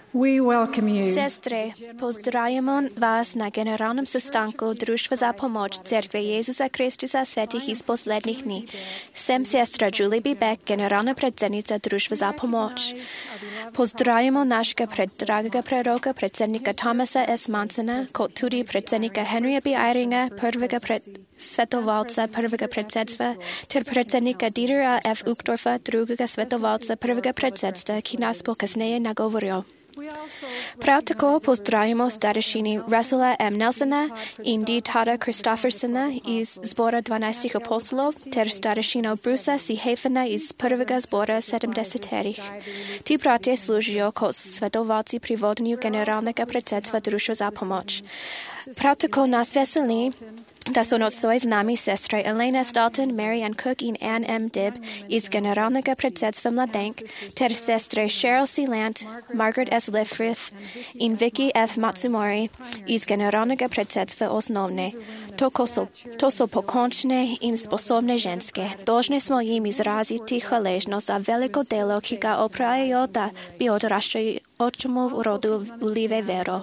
We welcome you. Sestre, pozdravljamo vas na generalnom sestanku Društva za pomoć Cerkve Jezusa Kristusa svetih iz poslednjih dni. Sem sestra Julie B. Beck, generalna predsjednica Društva za pomoć. Pozdravljamo našega predragega preroka, predsjednika Thomasa S. Mansona, kot tudi predsjednika Henrya B. Eyringa, prvega svetovalca prvega predsedstva, ter predsjednika Dietera F. Uchtdorfa, drugega svetovalca prvega predsedstva, ki nas bo kasneje nagovoril. Prav tako pozdravimo starešini Russella M. Nelsona in D. Tada Christoffersona iz zbora 12 apostolov ter starešino Brusa C. Hafena iz prvega zbora 70-terih. Ti bratje služijo kot svetovalci pri vodenju generalnega predsedstva Društva za pomoć. Prav tako nas veseli, da so nocoj z nami sestre Elena Stalton, Mary Ann Cook in Ann M. Dibb iz generalnega predsedstva Mladenk, ter sestre Cheryl C. Lant, Margaret S. Lifrith in Vicky F. Matsumori iz generalnega predsedstva Osnovne. To so pokončne in sposobne ženske. Dolžni smo jim izraziti hvaležnost za veliko delo, ki ga opravljajo, da bi odraščajočemu rodu vlili vero.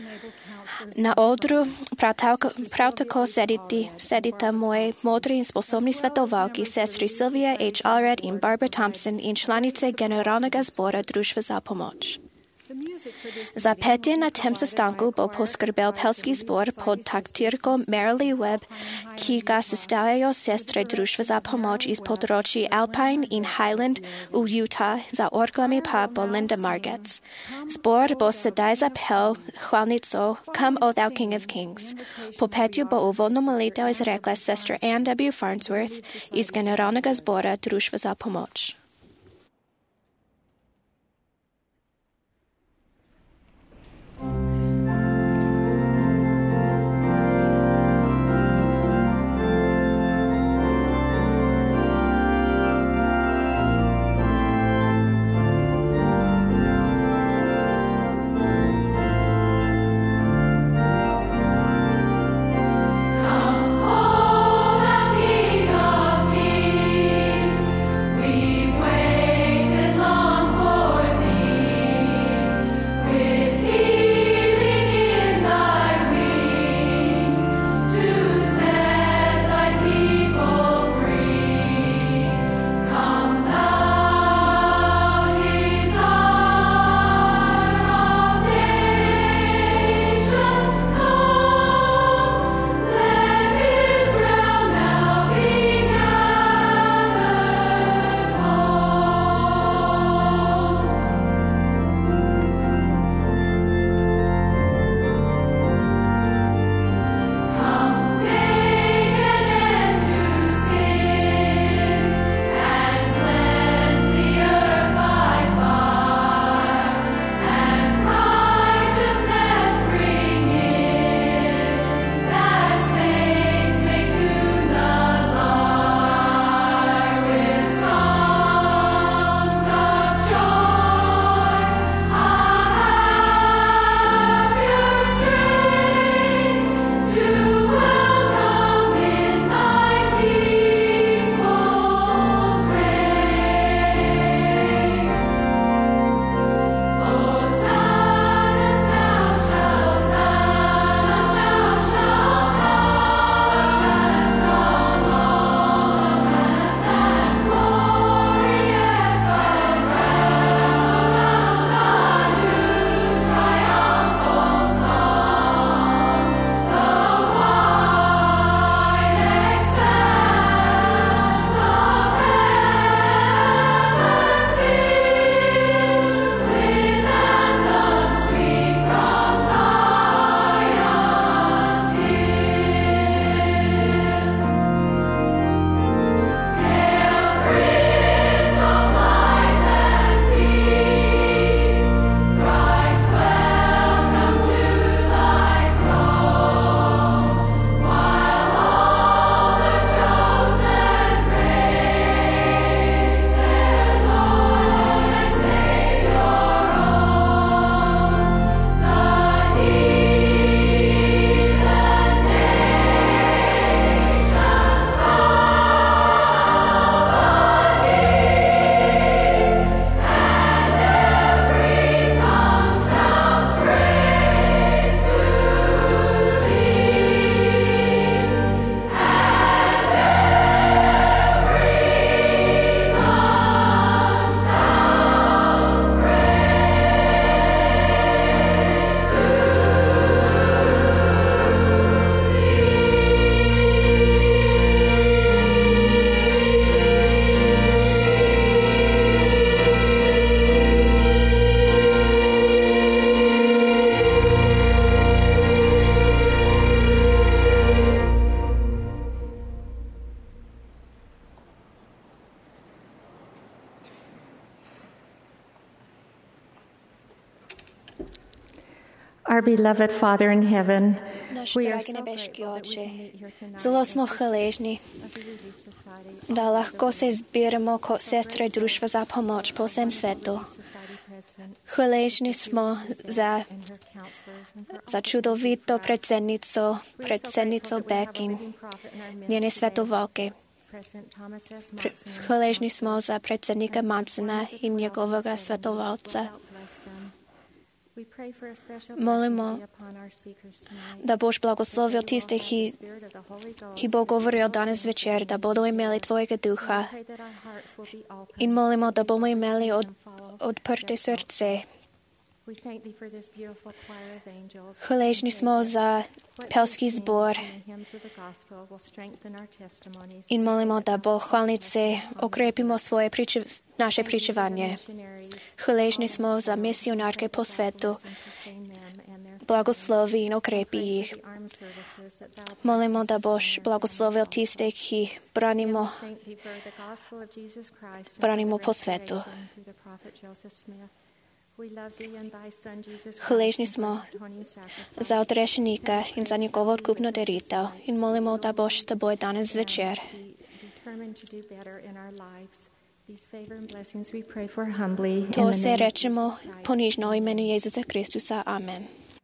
Na odru prav tako sedita moji modri in sposobni svetovalki, sestri Sylvia H. Allred in Barbara Thompson in članice Generalnega zbora Društva za pomoć. Za petje na tem sestanku bo poskrbel pelski zbor pod taktirko Marilee Webb, ki ga sestavljajo sestre Društva za pomoć iz področji Alpine in Highland v Utah, za orglami pa bo Linda Margetts. Zbor bo sedaj zapel hvalnico Come, O Thou King of Kings. Po petju bo uvodno molitev izrekla sestra Ann W. Farnsworth iz Generalnega zbora Društva za pomoć. We Our beloved Father in heaven, Наш we are драги so небешки grateful that we Отче, can meet here tonight зело as смо хвалежни of the Relief Society. да легко се зберемо ко сестри дружба за помоч по всем свету. Relief Society president Хвалежни смо за and her counselors and for all that чудовито they do for us. председницо Бекин, njene svetovалки. President Thomas S. Monson. Хвалежни смо за председника Мансена и неговага световалца. We pray for a special Молимо blessing upon our speakers tonight. да Бог благословил тiste, ki Бог говорил данес вечер, да будо имели Твоєга духа. Pray that our hearts will be open. И молимо да будемо имели отпърте сърце. We thank thee for this beautiful choir of angels. Хвалежни смо за пелски збор. И молимо да Бог хвалнице укрепимо наше причевание. Хвалежни смо за мисионарки по свету. Благослови и укрепи их. Молимо да Бог благословил тiste, ки бранимо по свету. Хвалежни смо за отрешеника и за негово откупно дарител. И молимо да Бог с тобой данес вечер. То се речемо понижно имenu Єзуса Христуса. Амен.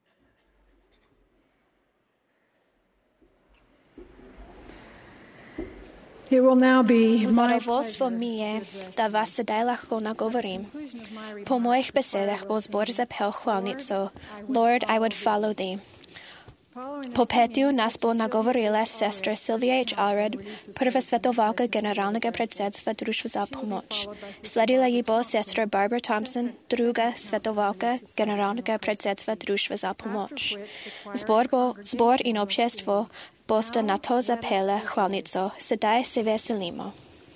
It will now be my Задоволство ми е да вас седай легко наговорим. По моих беседах во збор запел хвалницу Lord, I would follow thee. По петю нас бо наговорила сестра Силвия H. Allred, първа световалка генералного председства Дружба за помощ. Следила ей бо сестра Барбара Томпсон, друга световалка генералного председства Дружба за помощ. Збор и общество Боста на то запела хвалницу, седай се веселимо.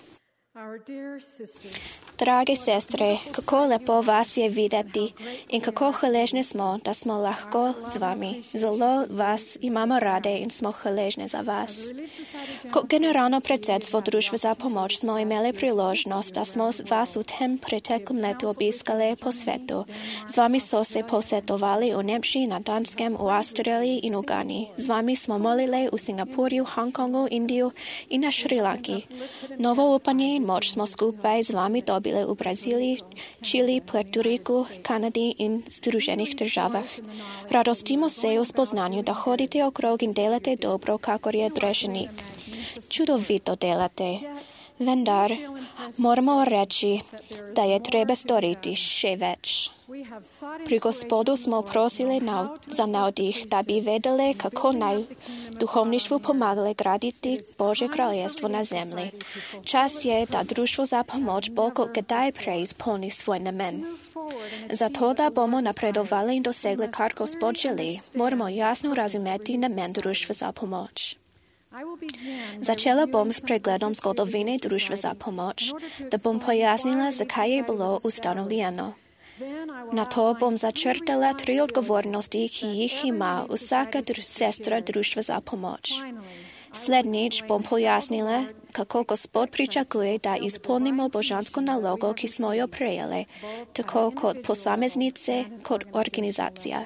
Драги сестри, како лепо вас е видати и како хвалежни смо да смо легко с вами. Зело вас имамо раде и смо хвалежни за вас. Ко генерално председство Дружба за помощ смо имели приложност да смо вас у тем претеклом лету обискали по свету. С вами со се посетовали у Немши, на Данскем, у Австралии и у Гани. С вами смо молили у Сингапурju, Хонконгу, Индiju и на Шри-Ланки. Ново упanje i moć smo skupaj s vami dobili u Braziliji, Čili, Puerto Riku, Kanadi i Združenih državah. Radostimo se u spoznanju da hodite okrog i delate dobro kako je drešenik. Čudovito delate. Vendar moramo reći da je treba storiti še već. Pri Gospodu smo prosili za naudih, da bi vedeli kako duhovništvu pomagali graditi Božje kraljestvo na zemlji. Čas je da Društvo za pomoć Bog kdaj preizpolni svoj namen. Zato da bomo napredovali i dosegli kar Gospod želi, moramo jasno razumeti namen Društva za pomoć. Začela bom s pregledom zgodovine Društva za pomoć, da bom pojasnila, zakaj je bilo ustanovljeno. Na to bom začrtala 3 odgovornosti, ki jih ima vsaka sestra Društva za pomoć. Slednjič bom pojasnila, kako Gospod pričakuje, da izpolnimo božansko nalogo, ki smo jo prejeli, tako kot posameznice, kot organizacija.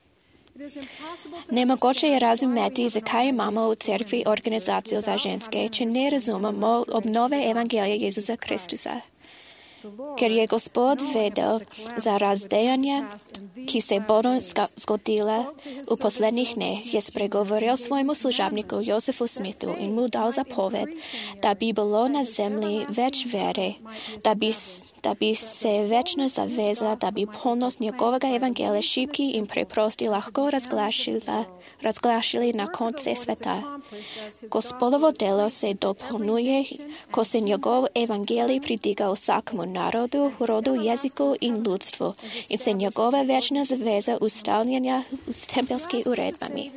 Nemogoče je razumeti, zakaj imamo v cerkvi organizacijo za ženske, če ne razumemo obnove evangelija Jezusa Kristusa. Ker je Gospod vedel za razdejanja, ki se bodo zgodila v poslednjih dneh, je spregovoril svojemu služabniku Josefu Smithu in mu dal zapoved, da bi bilo na zemlji več vere, da bi se večna zaveza, da bi polnost njegovega evangelija šibki in preprosti lahko razglašili na konce sveta. Gospodovo delo se dopolnjuje, ko se njegov evangelij pridiga vsakemu narodu, rodu, jeziku in ljudstvu in se njegova večna zaveza ustavljanja s tempelskimi uredbami.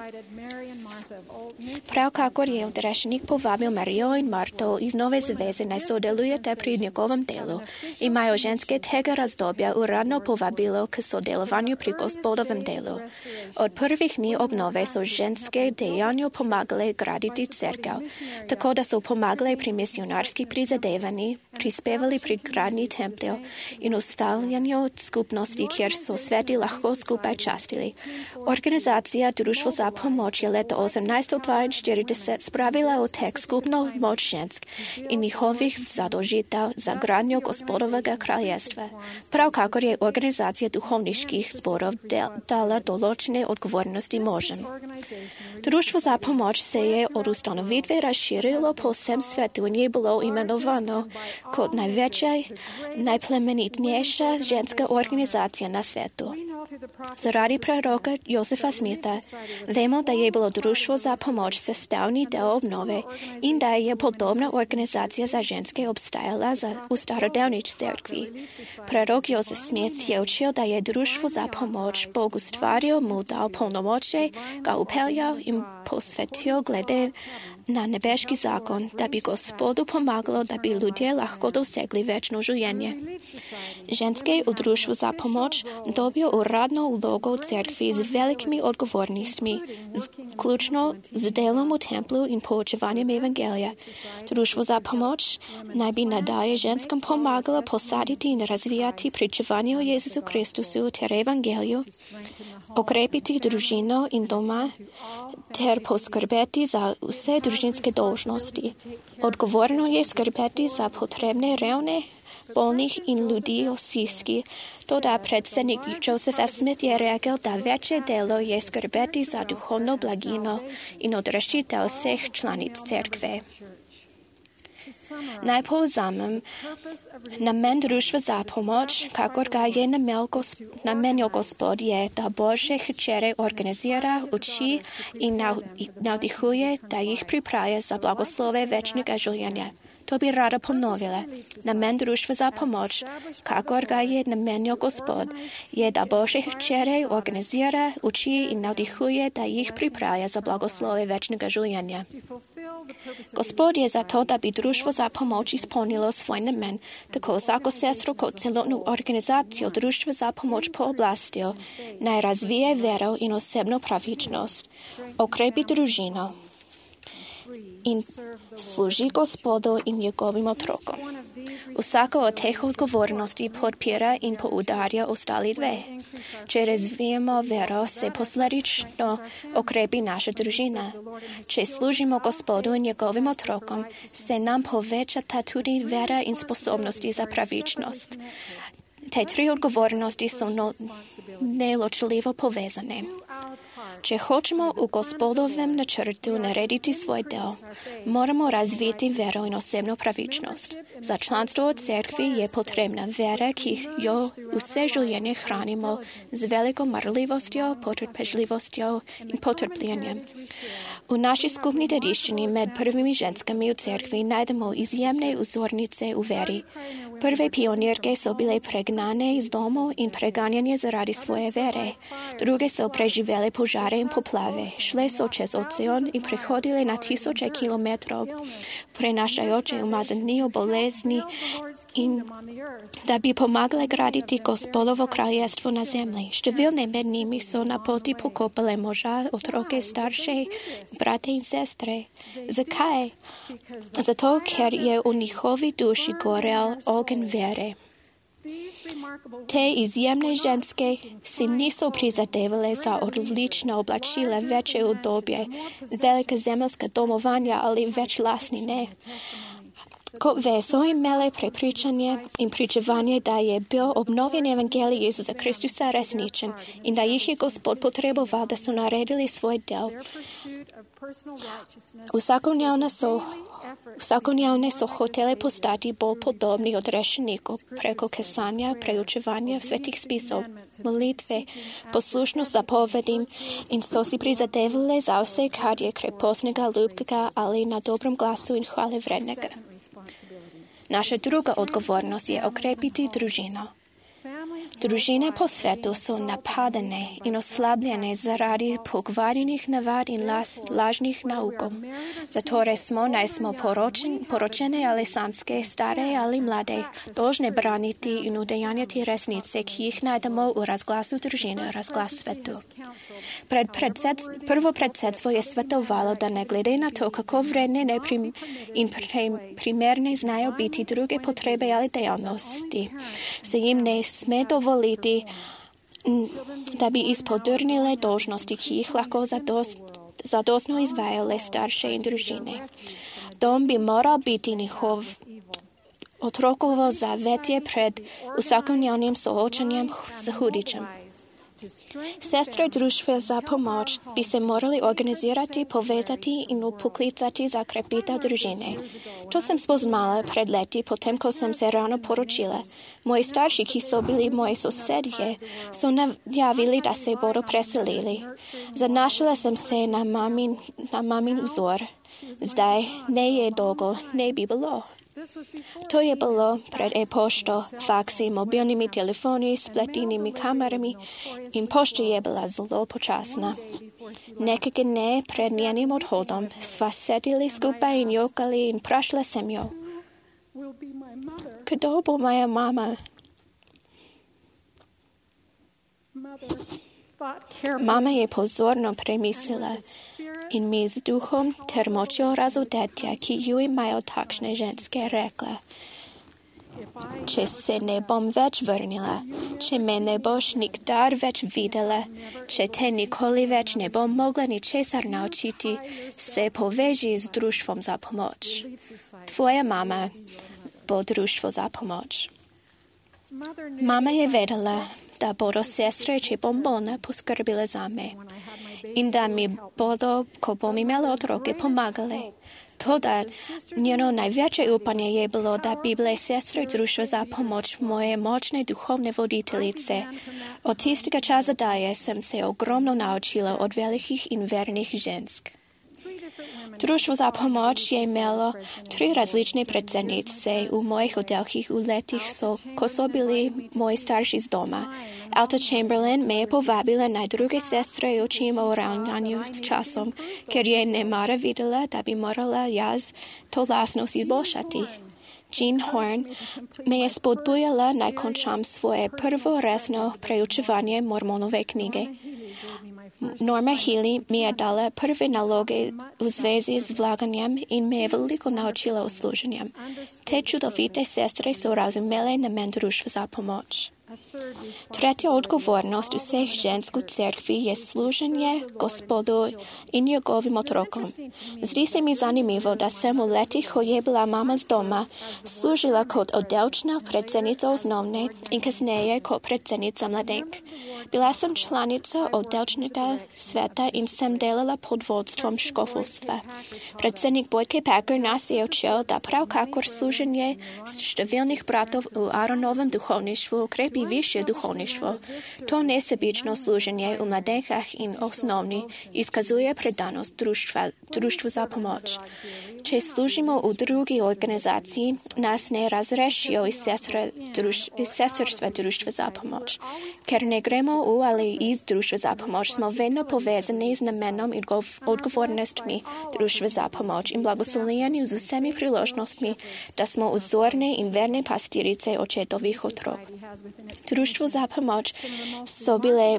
Prav kakor je odrešenik povabil Marijo in Marto iz Nove zaveze naj sodelujete pri njegovem delu, imajo ženske tega razdobja uradno povabilo k sodelovanju pri Gospodovem delu. Od prvih dni obnove so ženske dejanju pomagali graditi cerkev, tako da so pomagali pri misionarskih prizadevanjih, prispevali pri gradnji templja in ustavljanju skupnosti, kjer so sveti lahko skupaj častili. Organizacija Društvo za pomoč je leta 1842 spravila v tek skupno moč žensk in njihovih zadožitev za gradnjo Gospodovega kraljestva. Prav kakor je organizacija duhovniških zborov dala določene odgovornosti možem. Društvo za pomoč se je od ustanovitve razširilo po vsem svetu in je bilo imenovano kot največja, najplemenitnejša ženska organizacija na svetu. Zaradi proroka Josefa Smitha vemo, da je bilo Društvo za pomoč sestavni del obnove in da je podobna organizacija za ženske obstajala v starodavni cerkvi. Prorok Josef Smith je učil, da je Društvo za pomoč Bog ustvaril, mu dal polnomoče, ga upeljal in posvetil glede na nebeški zakon, da bi Gospodu pomagalo, da bi ljudje lahko dosegli večno življenje. Ženske v Društvu za pomoč dobijo uradno vlogo v cerkvi z velikimi odgovornostmi, vključno z delom v templu in poučevanjem evangelija. Društvo za pomoč naj bi nadalje ženskam pomagalo posaditi in razvijati pričevanje o Jezusu Kristusu ter evangeliju, okrepiti družino in doma ter poskrbeti za vse družinske dolžnosti. Odgovorno je skrbeti za potrebne revne, bolnih in ljudi v stiski. Toda predsednik Joseph F. Smith je rekel, da večje delo je skrbeti za duhovno blagino in odraščitev vseh članic cerkve. Naj povzamem, namen Društva za pomoč, kakor ga je namenil Gospod, je, da Božje hčere organizira, uči in navdihuje, da jih pripravlja za blagoslove večnega življenja. To bi rada ponovila. Namen Društva za pomoč, kakor ga je namenil Gospod, je, da Božje hčere organizira, uči in navdihuje, da jih pripravlja za blagoslove večnega življenja. Gospod je zato, da bi Društvo za pomoč izpolnilo svoj namen, tako vsako sestro kot celotno organizacijo Društva za pomoč pooblastijo, naj razvije vero in osebno pravičnost, okrepi družino in služi Gospodu in njegovim otrokom. Vsako od teh odgovornosti podpira in poudarja ostali dve. Če razvijemo vero, se posledično okrepi naša družina. Če služimo Gospodu in njegovim otrokom, se nam povečata tudi vera in sposobnosti za pravičnost. Te tri odgovornosti so neločljivo povezane. Če hočemo v Gospodovem načrtu narediti svoj del, moramo razviti vero in osebno pravičnost. Za članstvo v cerkvi je potrebna vera, ki jo vse življenje hranimo z veliko marljivostjo, potrpežljivostjo in potrpljenjem. V naši skupni dediščini med prvimi ženskami v cerkvi najdemo izjemne vzornice v veri. Prve pionirke so bile pregnane iz domov in preganjanje zaradi svoje vere. Druge so preživele požare in poplave. Šle so čez ocean in prehodile na tisoče kilometrov, prenašajoče umazanijo bolezni in da bi pomagale graditi Gospodovo kraljestvo na zemlji. Številne med njimi so na poti pokopale moža, otroke, starše, brate in sestre. Zakaj? Zato, ker je v njihovi duši gorel ogenj vere. Te izjemne ženske si niso prizadevale za odlična oblačila, večje udobje, velika zemeljska domovanja ali več lastnine. Kot ve, so imele prepričanje in pričevanje, da je bil obnovljen evangelij Jezusa Kristusa resničen in da jih je Gospod potreboval, da so naredili svoj del. Vsakodnevne so hotele postati bolj podobni odrešeniku preko kesanja, preučevanja svetih spisov, molitve, poslušnost zapovedim in so si prizadevali za vse, kar je krepostnega, ljubkega ali na dobrom glasu in hvale vrednega. Naša druga odgovornost je okrepiti družino. Družine po svetu so napadane in oslabljene zaradi pokvarjenih navad in lažnih naukov. Zatorej smo, naj smo poročene ali samske, stare ali mlade, dolžne braniti in udejanjati resnice, ki jih najdemo v razglasu družine, razglas svetu. Prvo predsedstvo je svetovalo, da ne glede na to, kako vredne in primerne znajo biti druge potrebe ali dejavnosti, se jim ne sme dovoliti, da bi izpodrnile dolžnosti, ki jih lahko zadostno izvajale starše in družine. Dom bi moral biti njihov otrokovo zavetje pred vsakodnevnim soočanjem z hudičem. Sestre društva za pomoč bi se morali organizirati, povezati in upoklicati za krepitev družine. To sem spoznala pred leti, potem ko sem se rano poročila. Moji starši, ki so bili moji sosedje, so najavili, da se bodo preselili. Zanašala sem se na mamin vzor. Zdaj ne je dolgo, ne bi bilo. To je bilo pred e-pošto, faksi, mobilnimi telefoni, spletnimi kamerami in pošta je bila zelo počasna. Nekega dne pred njenim odhodom sva sedeli skupaj in jokali in vprašala sem jo, kdo bo moja mama? Mama je pozorno premislila in mi z duhom ter močjo razodetja, ki ju imajo takšne ženske, rekla, če se ne bom več vrnila, če me ne boš nikdar več videla, če te nikoli več ne bom mogla ničesar naučiti, se poveži z društvom za pomoč. Tvoja mama bo društvo za pomoč. Mama je vedela, da bodo sestre, če bom bolna, poskrbile za me in da mi bodo, ko bom imela otroke, pomagale. Toda njeno največje upanje je bilo, da bi bile sestre društva za pomoč moje močne duhovne voditeljice. Od tistega časa dalje sem se ogromno naučila od velikih in vernih žensk. Društvo za pomoč je imelo 3 različne predsednice v mojih oddelkih v letih, ko so bili moji starši z doma. Alta Chamberlain me je povabila, naj druge sestre učim o ravnanju s časom, ker je nemara videla, da bi morala jaz to lastnost izboljšati. Jean Horn me je spodbujala, naj končam svoje prvo resno preučevanje Mormonove knjige. Norma Healy mi je dala prve naloge v zvezi z vlaganjem in me je veliko naučila o služenju. Te čudovite sestre so razumele namen društva za pomoč. Tretja odgovornost vseh žensk v cerkvi je služenje Gospodu in njegovim otrokom. Zdi se mi zanimivo, da sem v letih, ko je bila mama z doma, služila kot oddelčna predsednica osnovne in kasneje kot predsednica mladenk. Bila sem članica oddelčnega sveta in sem delala pod vodstvom škofovstva. Predsednik Boydke Packer nas je učil, da prav kakor služenje številnih bratov v Aaronovem duhovništvu krepi više duhovništvo. To nesebično služenje v mladenkah in osnovni izkazuje predanost društvu za pomoč. Če služimo v drugi organizaciji, nas ne razrešijo iz sestrstva društva za pomoč. Ker ne gremo v ali iz društva za pomoč, smo vedno povezani z namenom in odgovornostmi društva za pomoč in blagoslovljeni z vsemi priložnostmi, da smo vzorne in verne pastirice očetovih otrok. Društvu za pomoč so bile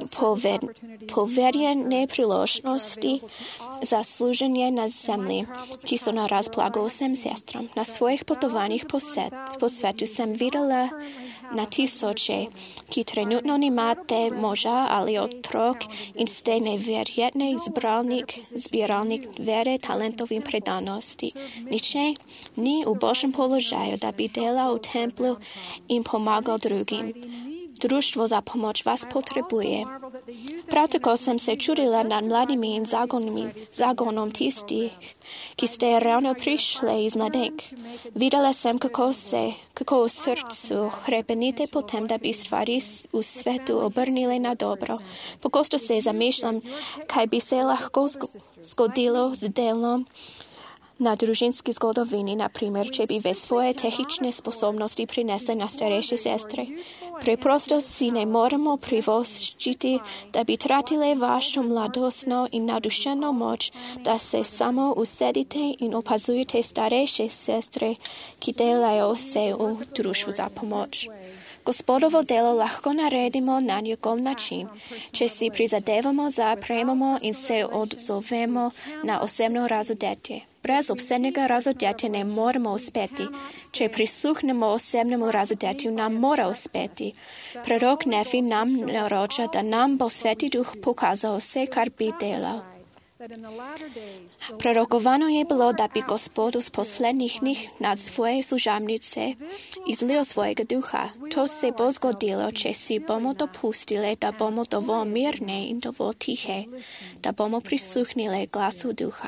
poverjene priložnosti za služenje na zemlji, ki so na razpolago vsem sestram. Na svojih potovanjih po svetu sem videla na tisoče, ki trenutno nimate moža ali otrok in ste neverjetni zbiralnik vere, talentov in predanosti. Niče ni v boljšem položaju, da bi delal v templu in pomagal drugim. Društvo za pomoč vas potrebuje. Prav tako sem se čudila nad mladimi in zagonom tistih, ki ste ravno prišli iz mladenk. Videla sem, kako v srcu hrepenite potem, da bi stvari v svetu obrnile na dobro. Pogosto se zamišljam, kaj bi se lahko zgodilo z delom Na družinski zgodovini, na primer, če bi ve svoje tehnične sposobnosti prinesli na starejše sestre. Preprosto si ne moremo privoščiti, da bi tratile vašo mladostno in navdušeno moč, da se samo usedite in opazujete starejše sestre, ki delajo vse v društvu za pomoč. Gospodovo delo lahko naredimo na njegov način, če si prizadevamo, zapremamo in se odzovemo na osebno razodetje. Brez obsebnega razodetja ne moremo uspeti. Če prisluhnemo osebnemu razodetju, nam mora uspeti. Prorok Nefi nam naroča, da nam bo Sveti Duh pokazal vse, kar bi delal. Prorokovano je bilo, da bi Gospod v poslednjih dneh nad svoje služabnice izlil svojega duha. To se bo zgodilo, če si bomo dopustili, da bomo dovolj mirne in dovolj tihe, da bomo prisluhnili glasu duha.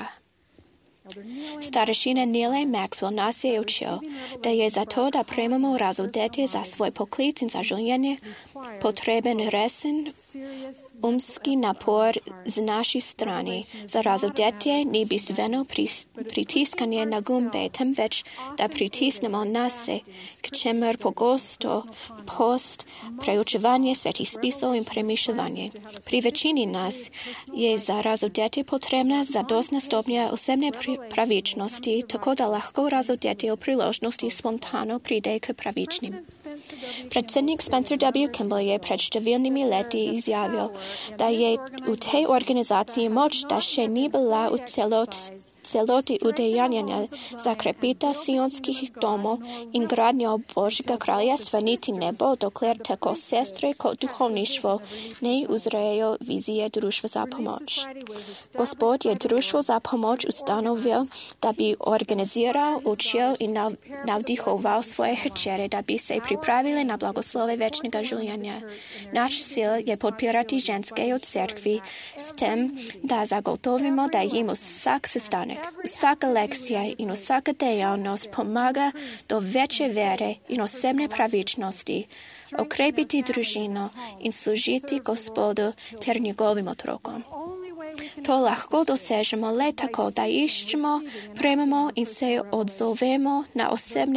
Starešina Neil Maxwell nas je učil, da je za to, da prejmemo razodetje za svoj poklic in za življenje, potreben resen umski napor z naši strani. Za razodetje ni bistveno pritiskanje na gumbe, temveč da pritisnemo nase, k čemer pogosto post, preučevanje svetih spisov in premišljanje. Pri večini nas je za razodetje potrebna zadostna stopnja osebne pravičnosti, tako da lahko razodetje v priložnosti spontano pride k pravičnim. Predsednik Spencer W. Kimball je pred številnimi leti izjavil, da je v tej organizaciji moč, da še ni bila v celoti udejanjena za krepitev sionskih domov in gradnjo Božjega kraljestva niti ne bo, dokler tako sestre kot duhovništvo ne uzrejo vizije društva za pomoč. Gospod je društvo za pomoč ustanovil, da bi organiziral, učil in navdihoval svoje hčere, da bi se pripravili na blagoslove večnega življenja. Naš cilj je podpirati ženske v cerkvi s tem, da zagotovimo, da jim vsak sestanek, vsaka lekcija in vsaka dejavnost pomaga do večje vere in osebne pravičnosti, okrepiti družino in služiti Gospodu ter njegovim otrokom. To lahko dosežemo le tako, da iščemo, prejmemo in se odzovemo na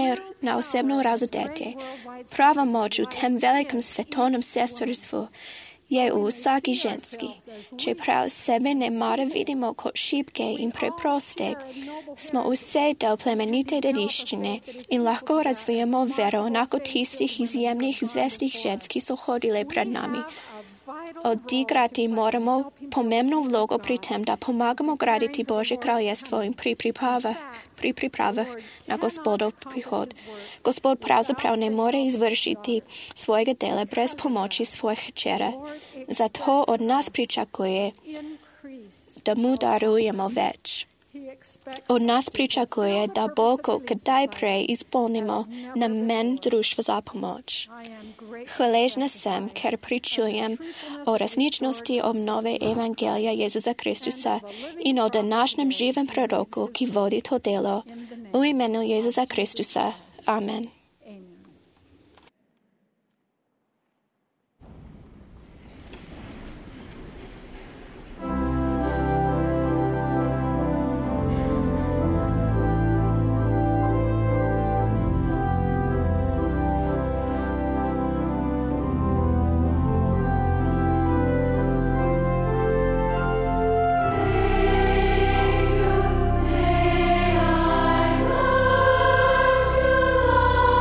osebno razodetje. Prava moč v tem velikem svetovnem sestrstvu je v vsaki ženski. Čeprav sebe ne mara vidimo kot šibke in preproste, smo vse del plemenite dediščine in lahko razvijamo vero enako tistih izjemnih zvestih žensk, ki so hodile pred nami. Odigrati moramo pomembno vlogo pri tem, da pomagamo graditi Božje kraljestvo in pri pripravah na Gospodov prihod. Gospod pravzaprav ne more izvršiti svojega dela brez pomoči svojih hčera. Zato od nas pričakuje, da mu darujemo več. Od nas pričakuje, da bolj kot kdaj prej izpolnimo namen društva za pomoč. Hvaležna sem, ker pričujem o resničnosti obnove Evangelija Jezusa Kristusa in o današnjem živem proroku, ki vodi to delo. V imenu Jezusa Kristusa. Amen. Love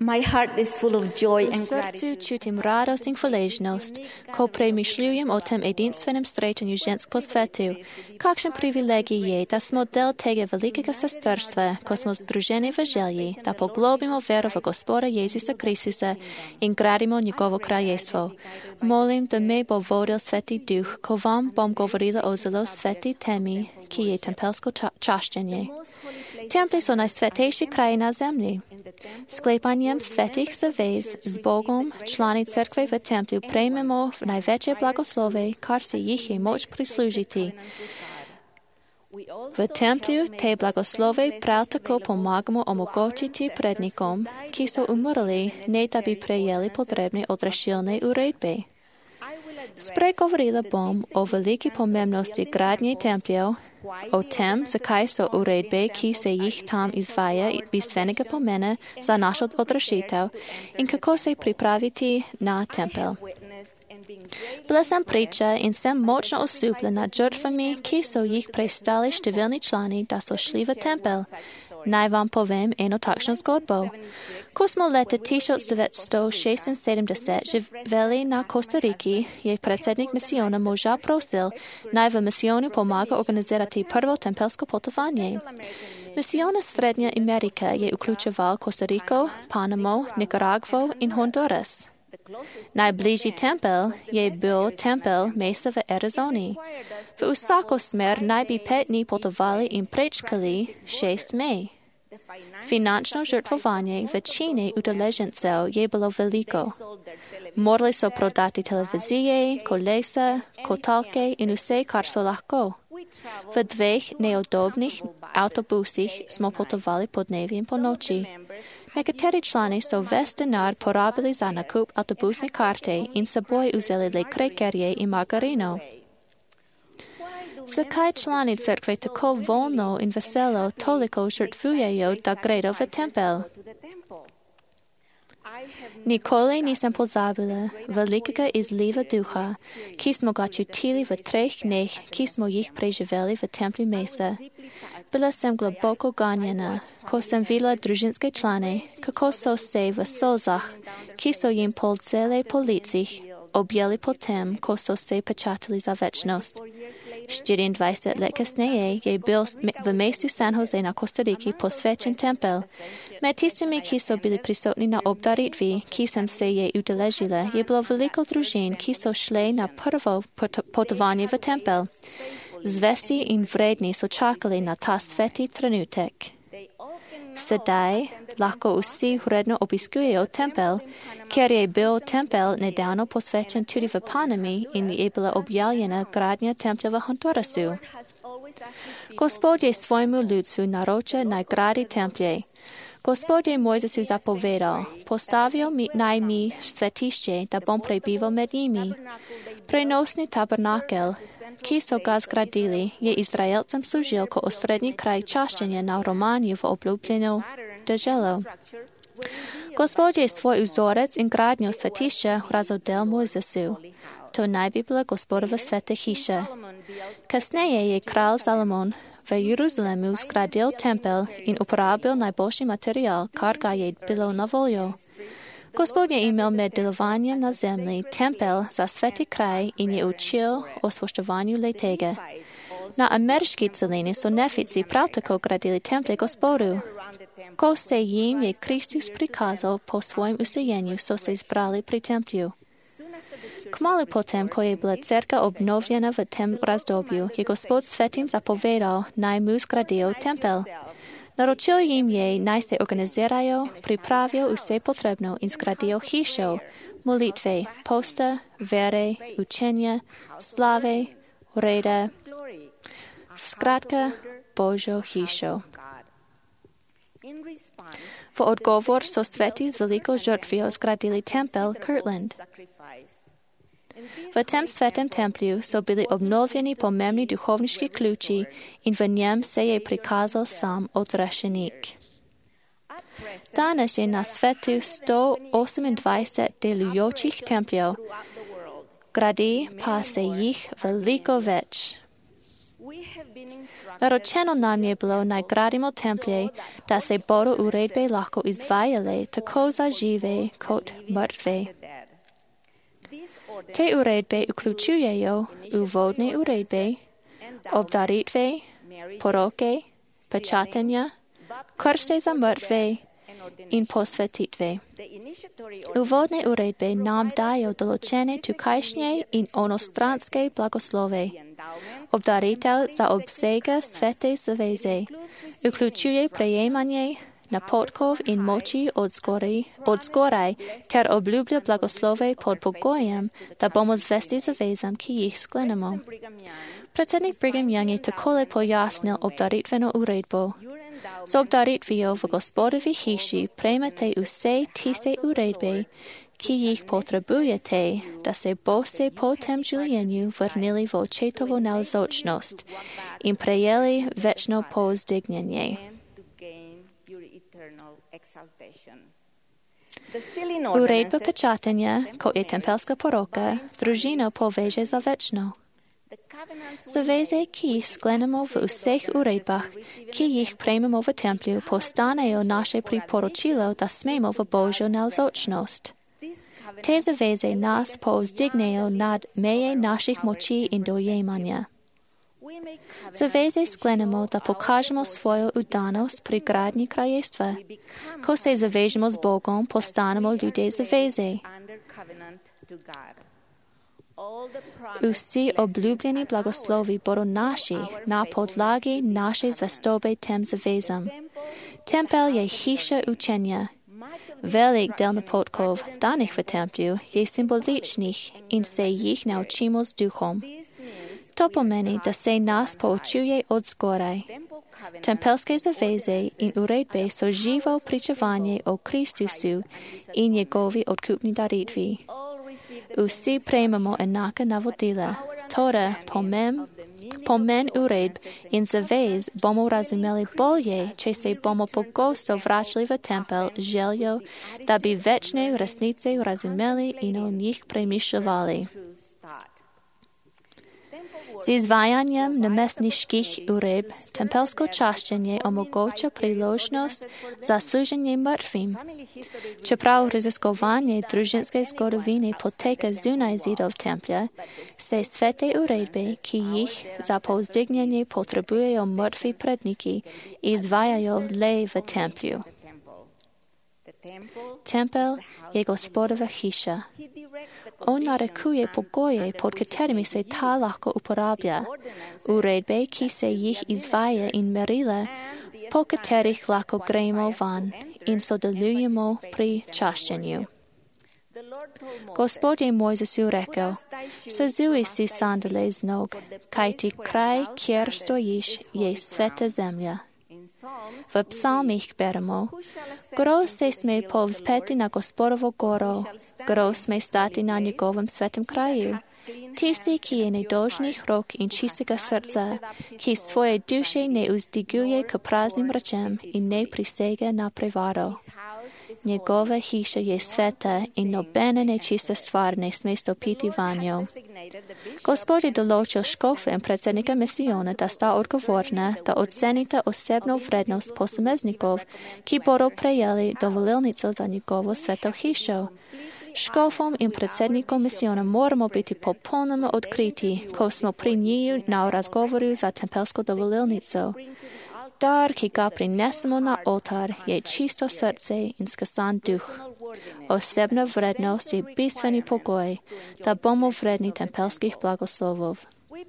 My heart is full of joy W and sercu gratitude. czutim radost i chwależność, ko przemyślujem o tym jedynstwenym streczeniu ženského svetu. Kakšen privilegij je, da smo del tega velikega sestrstva, ko smo združeni v želji, da poglobimo veru v Gospoda Jezusa Kristusa in gradimo njegovo kraljestvo. Molim, da me bo vodil Sveti Duh, ko vam bom govorila o zelo sveti temi, ki je tempelsko čašćenje. Templi so najsvetejši kraj na zemlji. Sklepanjem svetih zavez z Bogom člani crkve v templju prejmemo največje blagoslove, kar se jih je moč prislužiti. V templju te blagoslove prav tako pomagamo omogočiti prednikom, ki so umrli, ne da bi prejeli potrebne odrešilne uredbe. Spregovorila bom o veliki pomembnosti gradnje templjev, o tem, zakaj so uredbe, ki se jih tam izvaja, bistvenega pomena za našo odrešitev in kako se pripraviti na tempel. Bila sem priča in sem močno osupljena žrtvami, ki so jih prestali številni člani, da so šli v tempel. Naj vam povem eno takšno zgodbo. Ko smo leta 1976 živeli na Kostariki, je predsednik misijona moža prosil, naj v misijonu pomaga organizirati prvo tempelsko potovanje. Misijona Srednja Amerika je vključeval Kostariko, Panamo, Nicaragvo in Honduras. Najbližji tempel je bil tempel Mesa v Arizoni. V vsako smer naj bi 5 dni potovali in prečkali 6 mej. Finančno žrtvovanje večine udeležencev je bilo veliko. Morali so prodati televizije, kolesa, kotalke in vse, kar so lahko. V 2 neudobnih avtobusih smo potovali podnevi in po noči. Nekateri člani so ves denar porabili za nakup avtobusne karte in seboj vzeli le krekerje in margarino. Zakaj člani crkve tako voljno in veselo toliko žrtvujejo, da gredo v tempel? Nikoli nisem pozabila velikega izliva duha, ki smo ga čutili v 3 dneh, ki smo jih preživeli v templju Mesa. Bila sem globoko ganjena, ko sem videla družinske člane, kako so se v solzah, ki so jim polzele po licih, objeli potem, ko so se pečatili za večnost. 24 let kasneje je bil v mestu San Jose na Kostariki posvečen tempel. Med tistimi, ki so bili prisotni na obdaritvi, ki sem se je udeležila, je bilo veliko družin, ki so šle na prvo potovanje v tempel. Zvesti in vredni so čakali na ta sveti trenutek. Sedaj lahko vsi vredno obiskujejo tempel, ker je bil tempel nedavno posvečen tudi v Panami in je bila objavljena gradnja templja v Hondurasu. Gospod je svojemu ljudstvu naročil naj gradi templje. Gospod je Mojzesu zapovedal, postavil naj mi svetišče, da bom prebival med njimi. Prenosni tabernakel, ki so ga zgradili, je Izraelcem služil kot osrednji kraj čaščenja na romanju v obljubljeno deželo. Gospod je svoj vzorec in gradnjo svetišča razodel Mojzesu. To naj bi bila Gospodova sveta hiša. Kasneje je kralj Salomon v Jeruzalemu zgradil tempel in uporabil najboljši material, kar ga je bilo na voljo. Gospod je imel med delovanjem na zemlji tempel za sveti kraj in je učil o spoštovanju le-tega. Na ameriški celini so nefici prav tako gradili templje Gospodu. Ko se jim je Kristus prikazal po svojem ustajenju, so se zbrali pri templju. Kmalu potem, ko je bila cerkev obnovljena v tem razdobju, je Gospod svetim zapovedal, naj mu zgradijo tempel. Naročil jim je, naj se organizirajo, pripravijo vse potrebno in zgradijo hišo, molitve, posta, vere, učenja, slave, ureda, skratka, Božjo hišo. V odgovor so sveti z veliko žrtvijo zgradili tempel Kirtland. V tem svetem templju so bili obnovljeni pomembni duhovniški ključi in v njem se je prikazal sam odrešenik. Danes je na svetu 128 delujočih templjev, gradi pa se jih veliko več. Нарочено нам je bilo, naj gradimo templje, da se bodo uredbe lahko izvajale tako za žive kot mrtve. Te uredbe vključujejo uvodne uredbe, obdaritve, poroke, pečatenja, krste za mrtve in posvetitve. Uvodne uredbe nam dajo določene tukajšnje in onostranske blagoslove. Obdaritev za obsega svete zaveze vključuje prejemanje napotkov in moči od zgoraj ter obljublja blagoslove pod pogojem, da bomo zvesti zavezam, ki jih sklenemo. Predsednik Brigham Young je takole pojasnil obdaritveno uredbo. Z obdaritvijo v Gospodovi hiši prejmete vse tiste uredbe, ki jih potrebujete, da se boste po tem življenju vrnili v očetovo navzočnost in prejeli večno povzdignjenje. Uredba pečatenja, kot je tempelska poroka, družino poveže za večno. Zaveze, ki jih sklenemo v vseh uredbah, ki jih prejmemo v templju, postanejo naše priporočilo, da smemo v Božjo navzočnost. Te zaveze nas povzdignejo nad meje naših moči in dojemanja. Zaveze sklenemo, da pokažemo svojo vdanost pri gradnji kraljestva. Ko se zavežemo z Bogom, postanemo ljudje zaveze. Vsi obljubljeni blagoslovi bodo naši na podlagi naše zvestobe tem zavezam. Tempel je hiša učenja. Velik del napotkov, danih v templju, je simboličnih in se jih naučimo z duhom. To pomeni, da se nas poučuje od zgoraj. Tempelske zaveze in uredbe so živo pričevanje o Kristusu in njegovi odkupni daritvi. Vsi prejmemo enaka navodila, toda pomen uredb in zavez bomo razumeli bolje, če se bomo pogosto vračali v tempel željo, da bi večne resnice razumeli in o njih premišljali. Z izvajanjem namestniških uredb tempelsko čaščenje omogoča priložnost za služenje mrtvim. Čeprav raziskovanje družinske zgodovine poteka zunaj zidov templja, se svete uredbe, ki jih za povzdignjenje potrebujejo mrtvi predniki, izvajajo le v templju. Tempel je Gospodova hiša. On narekuje pogoje, pod katerimi se ta lahko uporablja, uredbe, ki se jih izvaja in merila, po katerih lahko gremo van in sodelujemo pri čaščenju. Gospod je Mojzesu rekel, sezuj si sandale z nog, kajti kraj, kjer stojiš, je sveta zemlja. V psalmih beremo, kdo se sme povzpeti na Gospodovo goro, kdo sme stati na njegovem svetem kraju. Tisti, ki je nedolžnih rok in čistega srca, ki svoje duše ne vzdiguje k praznim rečem in ne prisege na prevaro. Njegova hiša je sveta in nobena nečista stvar ne sme stopiti vanjo. Gospod je določil škofe in predsednika misijona, da sta odgovorna, da ocenita osebno vrednost posameznikov, ki bodo prejeli dovolilnico za njegovo sveto hišo. Škofom in predsednikom misijona moramo biti popolnoma odkriti, ko smo pri njiju na razgovoru za tempelsko dovolilnico. Dar, ki ga prinesemo na oltar, je čisto srce in skasan duh. Osebna vrednost je bistveni pogoj, da bomo vredni tempelskih blagoslovov.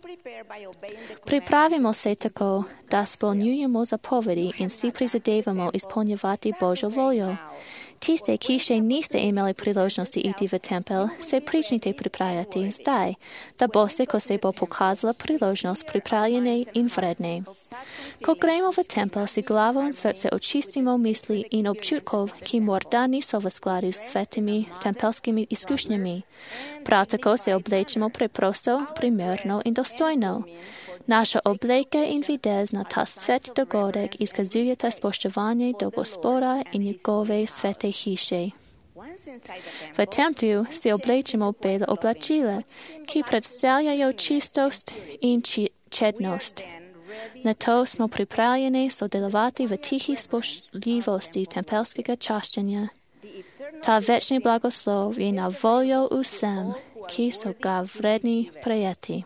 Pripravimo se tako, da spolnjujemo zapovedi in si prizadevamo izpolnjevati Božjo voljo. Tiste, ki še niste imeli priložnosti iti v tempel, se pričnite pripravljati zdaj, da boste, ko se bo pokazala priložnost, pripravljeni in vredni. Ko gremo v tempel, si glavo in srce očistimo misli in občutkov, ki morda niso v skladu s svetimi tempelskimi izkušnjami. Prav tako se oblečemo preprosto, primerno in dostojno. Naša obleka in videz na ta sveti dogodek izkazujeta spoštovanje do Gospoda in njegove svete hiše. V templju si oblečemo bele oblačila, ki predstavljajo čistost in čednost. Na to smo pripravljeni sodelovati v tihi spoštljivosti tempelskega čaščenja. Ta večni blagoslov je na voljo vsem, ki so ga vredni prejeti.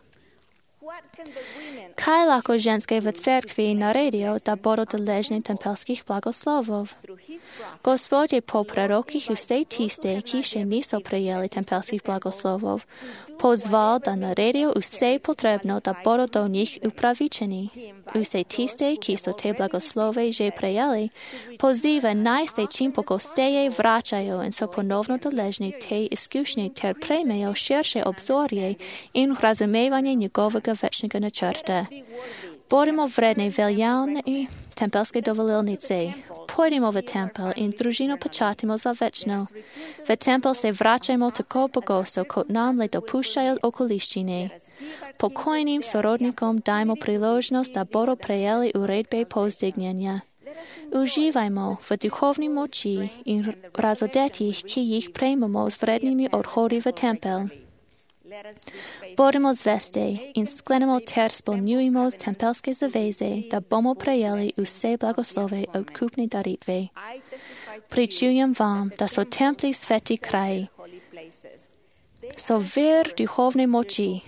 Kaj lahko ženske v cerkvi naredijo, da bodo deležni tempelskih blagoslovov? Gospod je po prerokih vse tiste, ki še niso prejeli tempelskih blagoslovov, pozval, da naredijo vse potrebno, da bodo do njih upravičeni. Vse tiste, ki so te blagoslove že prejeli, poziva naj se čim pogosteje vračajo in so ponovno deležni te izkušnje ter prejmejo širše obzorje in razumevanje njegovega večnega načrta. Bodimo vredni veljavne tempelske dovolilnice. Pojdimo v tempel in družino počatimo za večno. V tempel se vračajmo tako pogosto, kot nam le dopuščajo okoliščine. Pokojnim sorodnikom dajmo priložnost, da bodo prejeli uredbe povzdignjenja. Uživajmo v duhovni moči in razodetjih, ki jih prejmemo z vrednimi odhodi v tempel. Bodimo zvesti in sklenemo ter spolnjujemo tempelske zaveze, da bomo prejeli vse blagoslove odkupne daritve. Pričujem vam, da so templi sveti kraji. So vir duhovne moči.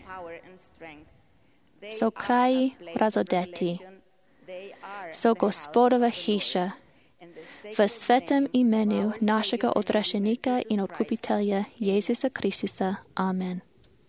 So kraji razodeti. So Gospodova hiša. V svetem imenu našega odrešenika in odkupitelja Jezusa Kristusa. Amen.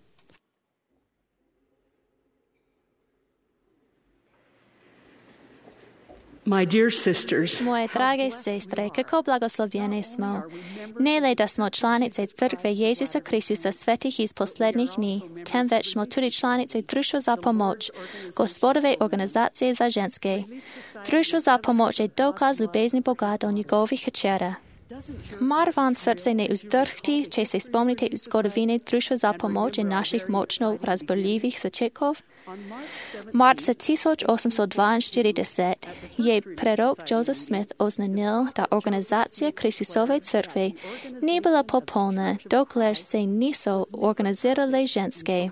My dear sisters, Moje drage sestre, kako blagoslovljene smo. Ne le, da smo članice Crkve Jezusa Kristusa svetih iz poslednjih dni, temveč smo tudi članice Društva za pomoč, Gospodove organizacije za ženske. Društvo za pomoč je dokaz ljubezni Boga do njegovih hčera. Mar vam srce ne vzdrhti, če se spomnite zgodovine Društva za pomoč in naših močno razborljivih začetkov? Marca 1842 je prerok Joseph Smith oznanil, da organizacija Kristusove crkve ni bila popolna, dokler se niso organizirale ženske.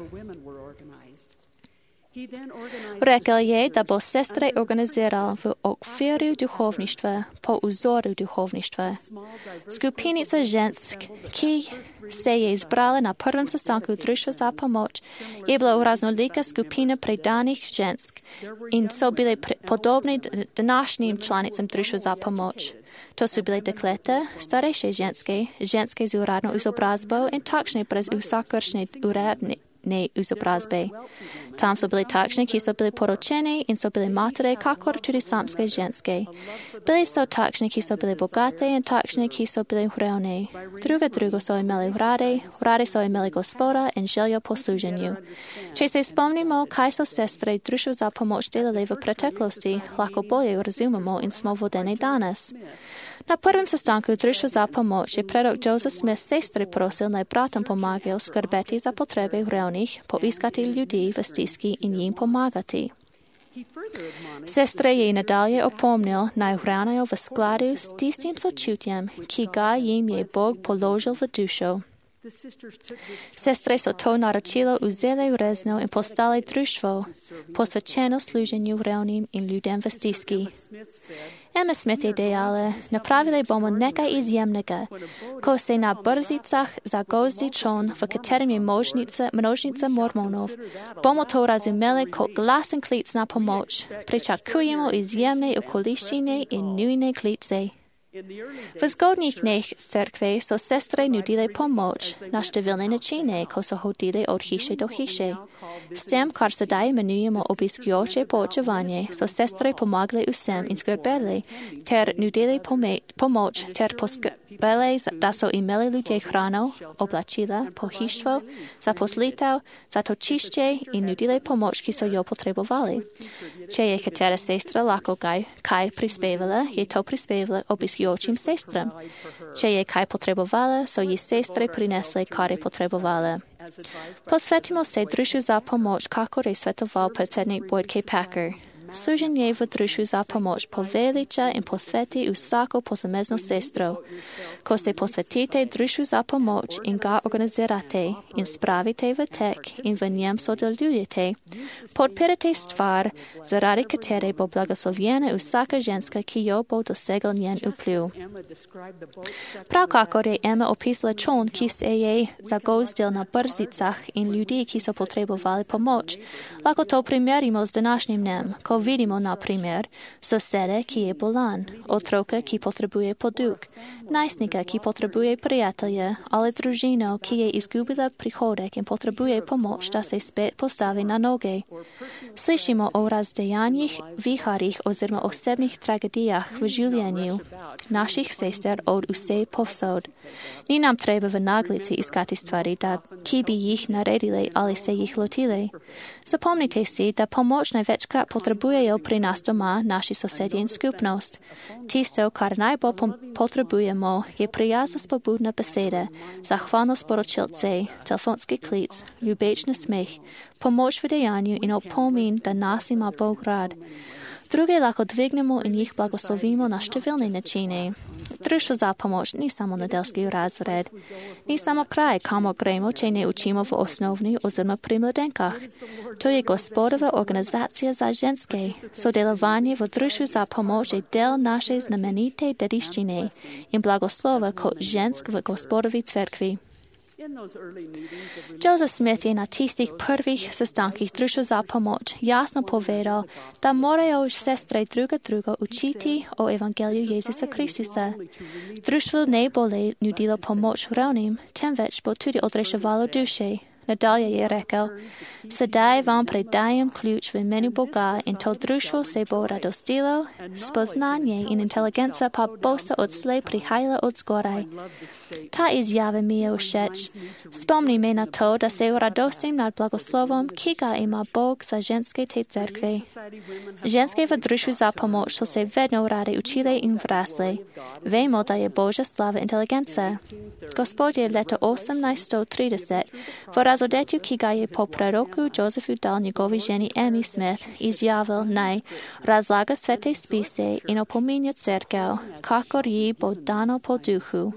Rekel je, da bo sestre organiziral v okviru duhovništva, po vzoru duhovništva. Skupinica žensk, ki se je izbrala na prvem sestanku Društva za pomoč, je bila raznolika skupina predanih žensk in so bile podobne današnjim članicam Društva za pomoč. To so bile deklete, starejše ženske, ženske z uradno izobrazbo in takšne brez vsakršne uradne izobrazbe. Tam so bili takšni, ki so bili poročeni in so bili matere, kakor tudi samske ženske. Bili so takšni, ki so bili bogate in takšni, ki so bili revni. Drugo so imeli rade so imeli Gospoda in željo po služenju. Če se spomnimo, kaj so sestre Društva za pomoč delali v preteklosti, lahko bolje razumemo in smo vodeni danes. Na prvem sestanku Društva za pomoč je prerok Joseph Smith sestre prosil, naj bratom pomagajo skrbeti za potrebe revnih, poiskati ljudi v stiski in jim pomagati. Sestre je nadalje opomnil, naj hranajo v skladu s tistim sočutjem, ki ga jim je Bog položil v dušo. Sestre so to naročilo vzeli resno in postali društvo, posvečeno služenju revnim in ljudem v stiski. Emma Smith je dejala, napravili bomo nekaj izjemnega, ko se na brzicah zagozdi čoln, v katerem je množnica mormonov. Bomo to razumeli kot glasen klic na pomoč. Pričakujemo izjemne okoliščine in nujne klice. V zgodnjih dneh cerkve so sestre nudile pomoč na številne načine, ko so hodili od hiše do hiše. S tem, kar sedaj imenujemo obiskujoče poučevanje, so sestre pomagali vsem in skrbeli, ter nudili pomoč, ter poskrbeli, da so imeli ljudje hrano, oblačila, pohištvo, zaposlitev, zatočišče in nudili pomoč, ki so jo potrebovali. Če je katera sestra lahko kaj prispevala, je to prispevala obiskujočim sestram. Če je kaj potrebovala, so ji sestre prinesle, kar je potrebovala. Posvetimo se Društvu za pomoč, kakor je svetoval predsednik Boyd K. Packer. Służenie w društvu za pomoć poveliča in posveti vsako posamezno sestro. Ko se posvetite društvu za pomoć in ga organizirate in spravite v tek in v njem sodelujete, podpirate stvar, zaradi katere bo blagoslovljena vsaka ženska, ki jo bo dosegel njen vpliv. Prav kakor je Emma opisala čoln, ki se je zagozdil na brzicah in ljudi, ki so potrebovali pomoč, lahko to primerimo z današnjim dnem, ko vidimo na primer sosede, ki je bolan, otroka, ki potrebuje poduk, najstnika, ki potrebuje prijatelje, ali družino, ki je izgubila prihodek in potrebuje pomoč, da se spet postavi na noge. Slišimo o razdejanjih, viharjih oziroma osebnih tragedijah v življenju naših sester od vse povsod. Ni nam treba v naglici iskati stvari, ki bi jih naredili ali se jih lotili. Zapomnite si, da pomoč največkrat potrebujejo pri nas doma naši sosedje in skupnost. Tisto, kar najbolj potrebujemo, je prijazna spodbudna beseda, zahvalno sporočilce, telefonski klic, ljubečni smeh, pomoč v dejanju in opomin, da nas ima Bog rad. Druge lahko dvignemo in jih blagoslovimo na številne načine. Društvo za pomoč ni samo nedeljski razred, ni samo kraj, kamor gremo, če ne učimo v osnovni oziroma pri mladenkah. To je Gospodova organizacija za ženske. Sodelovanje v društvu za pomoč je del naše znamenite dediščine in blagoslova kot žensk v Gospodovi cerkvi. Joseph Smith je na tistih prvih sestankih društva za pomoč jasno povedal, da morajo sestre druga učiti o evangeliju Jezusa Kristusa. Društvo ne bo le nudilo pomoč revnim, temveč bo tudi odreševalo duše. Nadalje je rekel, sedaj vam predajem ključ v imenu Boga in to društvo se bo radostilo, spoznanje in inteligenca pa bosta odslej prihajala od zgoraj. Ta izjava mi je všeč. Spomni me na to, da se radostim nad blagoslovom, ki ga ima Bog za ženske te cerkve. Ženske v društvu za pomoč so se vedno rade učile in vrasle. Vemo, da je Božja slava inteligenca. Gospod je leta 1830 v razodetju, ki ga je po preroku Josephu dal njegovi ženi Emmy Smith, izjavil naj razlaga svete spise in opominja cerkev, kakor ji bo dano po duhu.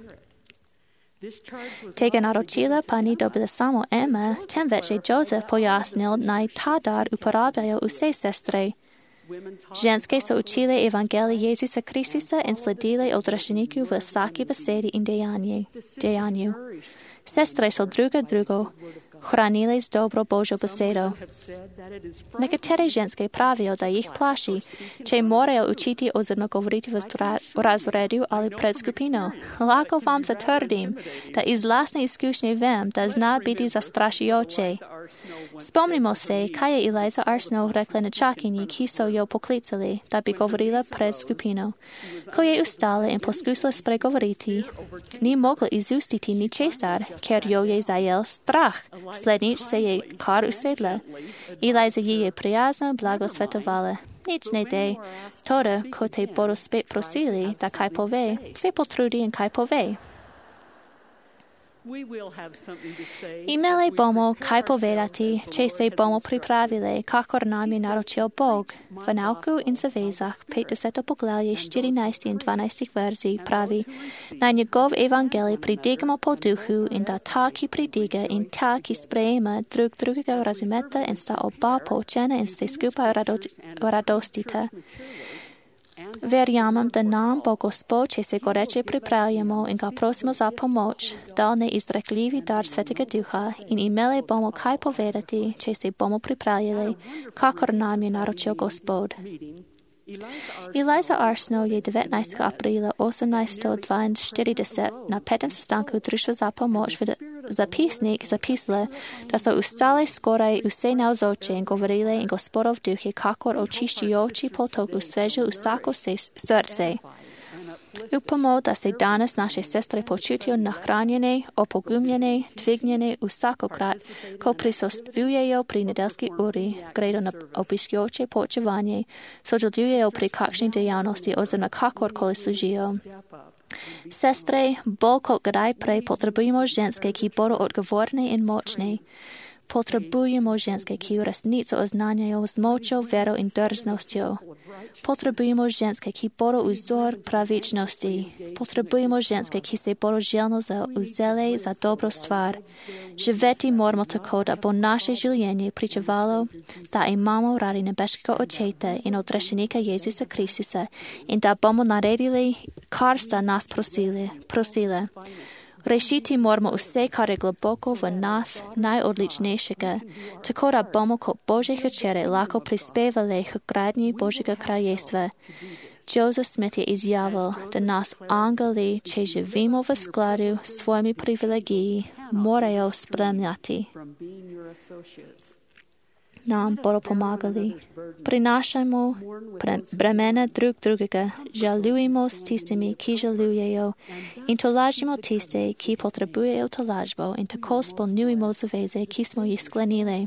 Tega naročila pa ni dobila samo Emma, temveč je Joseph pojasnil, naj ta dar uporabljajo vse sestre. Ženske so učile evangelij Jezusa Kristusa in sledile odrešeniku v vsaki besedi in dejanju. Sestre so drugo hranile z dobro Božjo besedo. Nekatere ženske pravijo, da jih plaši, če morajo učiti oziroma govoriti v razredu ali pred skupino. Lahko vam zatrdim, da iz lastne izkušnje vem, da zna biti zastrašujoče. Spomnimo se, kaj je Eliza Arsenault rekla nečakinji, ki so jo poklicali, da bi govorila pred skupino. Ko je ustala in poskusila spregovoriti, ni mogla izustiti ničesar, ker jo je zajel strah. Slednjič se je kar usedla. Eliza ji je prijazno blago svetovala. Nič ne dej. Toda, ko te bodo spet prosili, da kaj pove, se potrudi in kaj pove. Imeli bomo kaj povedati, če se bomo pripravili, kakor nam je naročil Bog. V nauku in zavezah 50. poglavje 14 in 12 verzij pravi, naj njegov evangelij pridigamo po duhu in da ta, ki pridiga in ta, ki sprejema drugega razumeta in sta oba poučena in se skupaj radostita. Verjamem, da nam bo Gospod, če se goreče pripravljamo in ga prosimo za pomoč, dal neizrekljivi dar Svetega Duha in imeli bomo kaj povedati, če se bomo pripravljali, kakor nam je naročil Gospod. Eliza Arsenault je 19. aprila 1842 na 5. sestanku Društva za pomoč v zapisnik zapisala, da so ustale skoraj vse navzoče in govorile in Gospodov duh je kakor očiščujoči potok osvežil vsako srce. Upamo, da se danes naše sestre počutijo nahranjene, opogumljene, dvignjene vsakokrat, ko prisostvujejo pri nedeljski uri, gredo na obiškujoče poučevanje, sodelujejo pri kakšni dejavnosti oziroma kakorkoli služijo. Sestre, bolj kot kdaj prej potrebujemo ženske, ki bodo odgovorne in močne. Potrzebujemy ženské, ki u resnico oznanjajo z močjo, vero in drznostjo. Potrebujemo ženske, ki bodo vzor pravičnosti. Potrebujemo ženske, ki se bodo želno vzeli za dobro stvar. Živeti moramo tako, da bo naše življenje pričevalo, da imamo radi nebeškega Očeta in odrešenika Jezusa Kristusa in da bomo naredili, kar sta nas prosile. Rešiti moramo vse, kar je globoko v nas najodličnejšega, tako da bomo kot Božje hčere lahko prispevali k gradnji Božjega kraljestva. Joseph Smith je izjavil, da nas angeli, če živimo v skladu s svojimi privilegiji, morajo spremljati. Nam bodo pomagali. Prinašajmo bremena drug drugega, žalujemo s tistimi, ki žalujejo, in tolažimo tiste, ki potrebujejo tolažbo, in tako spolnjujemo zaveze, ki smo jih sklenili.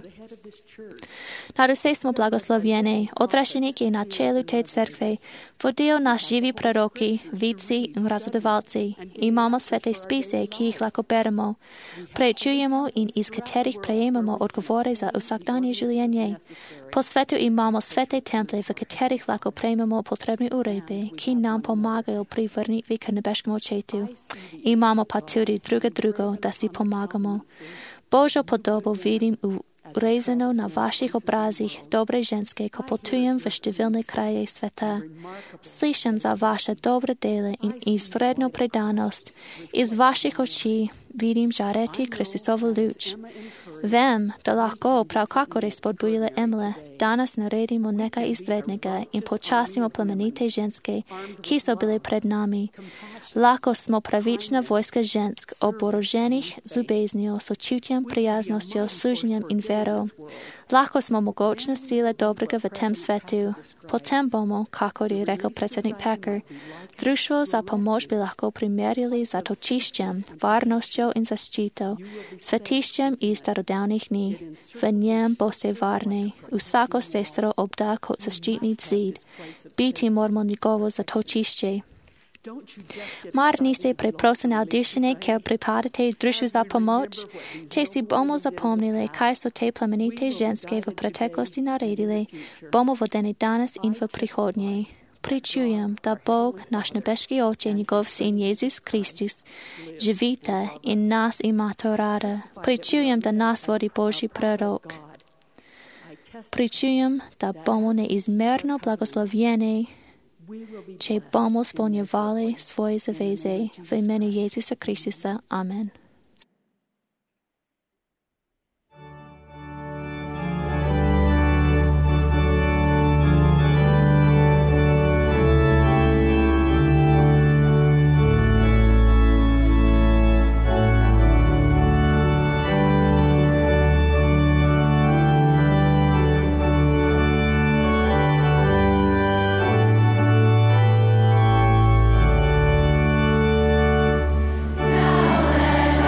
Nad vse smo blagoslovljeni, odrešeniki na čelu te cerkve, vodijo nas živi proroki, vidci in razvedovalci. Imamo svete spise, ki jih lahko beremo, prečujemo in iz katerih prejemamo odgovore za vsakdanje življenje. Po svetu imamo svete temple, v katerih lahko prejmemo potrebne uredbe, ki nam pomagajo pri vrnitvi k nebeškemu Očetu. Imamo pa tudi drugo, da si pomagamo. Božjo podobo vidim urezano na vaših obrazih, dobre ženske, ko potujem v številne kraje sveta. Slišim za vaše dobre dele in izredno predanost. Iz vaših oči vidim žareti Kristusovo luč. Vem, da lahko, prav kakor je spodbujila Emile, danes naredimo nekaj izrednega in počastimo plemenite ženske, ki so bile pred nami. Lahko smo pravična vojska žensk, oboroženih z ljubeznijo, sočutjem, prijaznostjo, služenjem in vero. Lahko smo mogočne sile dobrega v tem svetu. Potem bomo, kakor je rekel predsednik Packer, društvo za pomoč bi lahko primerjali za točiščem, varnostjo in zaščito, svetiščem iz starodavnih dni. V njem boste varni. Vsako sestro obda kot zaščitni zid. Biti moramo njegovo zatočišče. Mar niste preprosto navdušeni, ker pripadate društvu za pomoč? Če si bomo zapomnili, kaj so te plemenite ženske v preteklosti naredili, bomo vodeni danes in v prihodnje. Pričujem, da Bog, naš nebeški Oče, njegov sin Jezus Kristus, živite in nas imate rada. Pričujem, da nas vodi Božji prorok. Pričujem, da bomo neizmerno blagoslovljeni, če bomo spolnjevali svoje zaveze v imenu Jezusa Kristusa. Amen. Now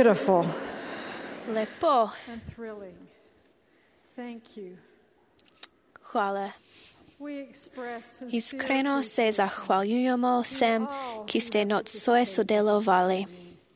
beautiful Lepo. and thrilling. Thank you. Hvala. We express Iskreno se zahvaljujemo vsem, ki ste nocoj sodelovali.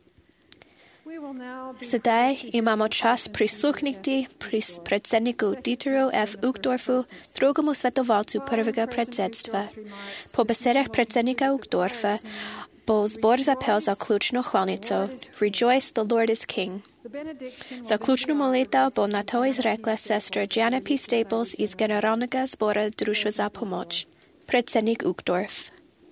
Sedaj imamo čas prisluhniti predsedniku Dieteru F. Uchtdorfu, drugemu svetovalcu prvega predsedstva. Po besedah predsednika Uchtdorfa bo zbor zapel zaključno hvalnico Rejoice, the Lord is King. Zaključno molitev bo na to izrekla sestra Jana P. Staples iz Generalnega zbora Društva za pomoč. Predsednik Uchtdorf.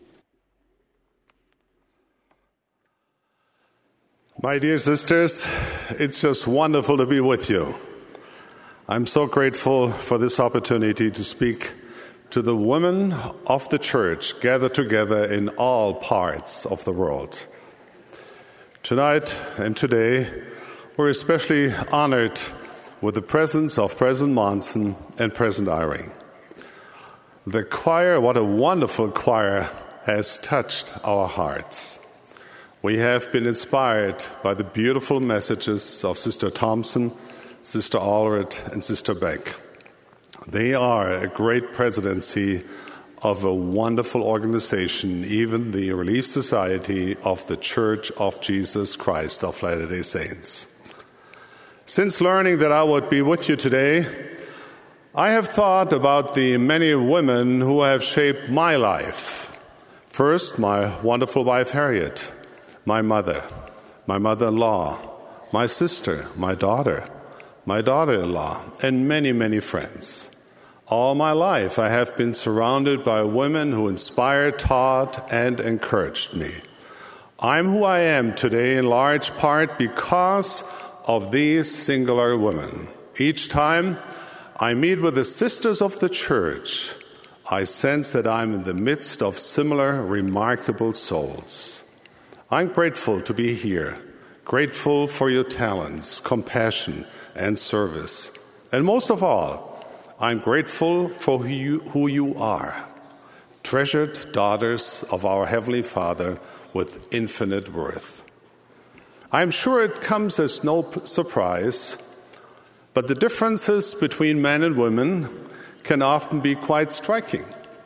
My dear sisters, it's just wonderful to be with you. I'm so grateful for this opportunity to speak to the women of the church gathered together in all parts of the world. Tonight and today, we're especially honored with the presence of President Monson and President Eyring. The choir, what a wonderful choir, has touched our hearts. We have been inspired by the beautiful messages of Sister Thompson, Sister Allred, and Sister Beck. They are a great presidency of a wonderful organization, even the Relief Society of the Church of Jesus Christ of Latter-day Saints. Since learning that I would be with you today, I have thought about the many women who have shaped my life. First, my wonderful wife Harriet, my mother-in-law, my sister, my daughter-in-law, and many, many friends. All my life, I have been surrounded by women who inspired, taught, and encouraged me. I'm who I am today in large part because of these singular women. Each time I meet with the sisters of the church, I sense that I'm in the midst of similar remarkable souls. I'm grateful to be here, grateful for your talents, compassion, and service. And most of all, I'm grateful for who you are, treasured daughters of our Heavenly Father with infinite worth. I'm sure it comes as no surprise, but the differences between men and women can often be quite striking,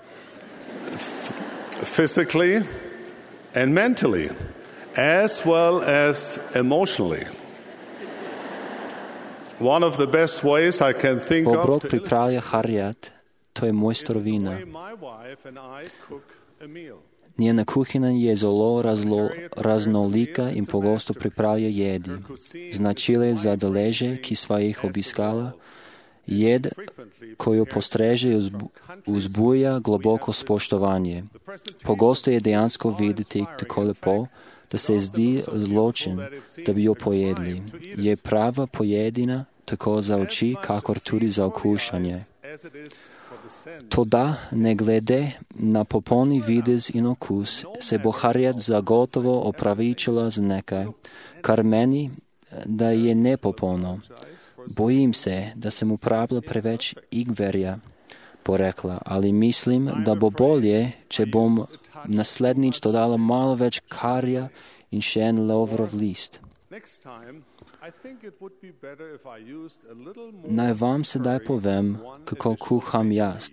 physically and mentally, as well as emotionally. One of the best ways I can think of Obrok pripravlja Harriet, to je mojstrovina. Njena kuhinja je zelo raznolika in pogosto pripravlja jedi. Značile za deleže, ki sva jih obiskala, jed, ko jo postreže, vzbuja globoko spoštovanje. Pogosto je dejansko videti tako lepo, da se zdi zločin, da bi jo pojedli. Je prava pojedina tako za oči, kakor tudi za okušanje. Toda, ne glede na popolni videz in okus, se bo Harriet zagotovo opravičila za nekaj, kar meni, da je nepopolno. Bojim se, da sem uporabila preveč ingverja, bo rekla, ali mislim, da bo bolje, če bom naslednjič dodala malo več karija in še en lovrov list. Naj vam sedaj povem, kako kuham jaz.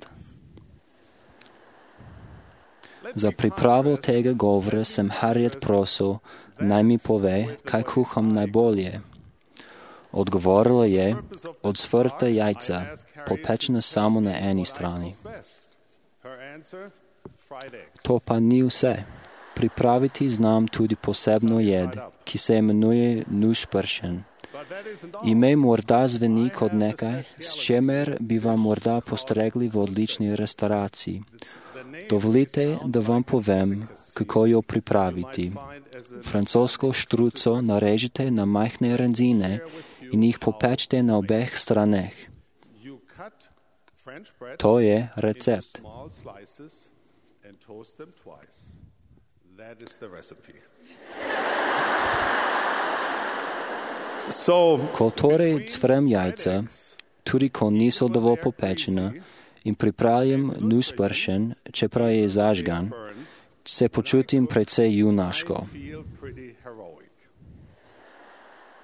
Za pripravo tega govora sem Harriet prosil, naj mi pove, kaj kuham najbolje. Odgovorila je, odsvrta jajca, popečena samo na eni strani. To pa ni vse. Pripraviti znam tudi posebno jed, ki se imenuje nušpršen. Ime morda zveni kot nekaj, s čemer bi vam morda postregli v odlični restauraciji. Dovolite, da vam povem, kako jo pripraviti. Francosko štruco narežite na majhne rezine in jih popečte na obeh straneh. To je recept. Ko torej cvrem jajca, tudi ko niso dovolj popečena, in pripravljam nušpršen, čeprav je zažgan, se počutim precej junaško.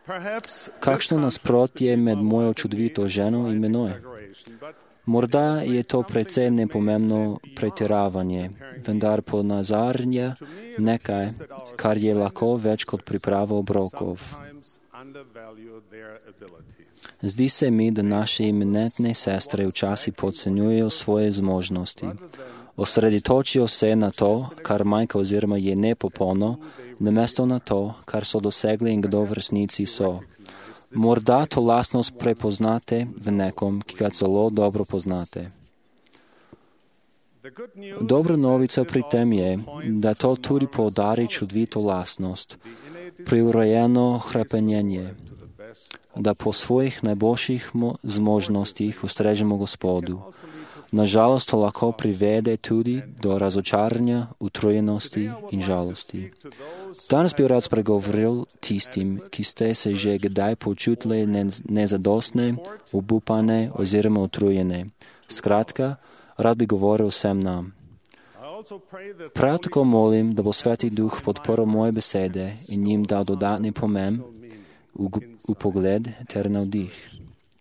Kakšno nasprotje med mojo čudovito ženo in menoj? Morda je to precej nepomembno pretiravanje, vendar ponazarja nekaj, kar je lahko več kot priprava obrokov. Zdi se mi, da naše eminentne sestre včasih podcenjujejo svoje zmožnosti. Osredotočijo se na to, kar manjka oziroma je nepopolno, namesto na to, kar so dosegli in kdo v resnici so. Morda to lastnost prepoznate v nekom, ki ga zelo dobro poznate. Dobra novica pri tem je, da to tudi poudari čudovito lastnost, priurejeno hrapenjenje, da po svojih najboljših zmožnostih ustrežemo Gospodu. Nažalost, to lahko privede tudi do razočaranja, utrujenosti in žalosti. Danes bi rad spregovoril tistim, ki ste se že kdaj počutili nezadostne, obupane oziroma utrujene. Skratka, rad bi govoril vsem nam. Prav tako molim, da bo Sveti Duh podporil moje besede in jim dal dodatni pomen, upogled ter navdih.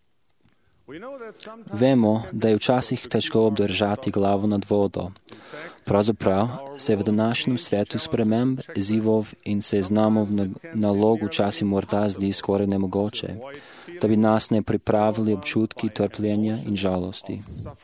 Vemo, da je včasih težko obdržati glavo nad vodo. Pravzaprav se v današnjem svetu sprememb, izzivov in seznamov nalog včasih morda zdi skoraj nemogoče, da bi nas ne pripravili občutki trpljenja in žalosti.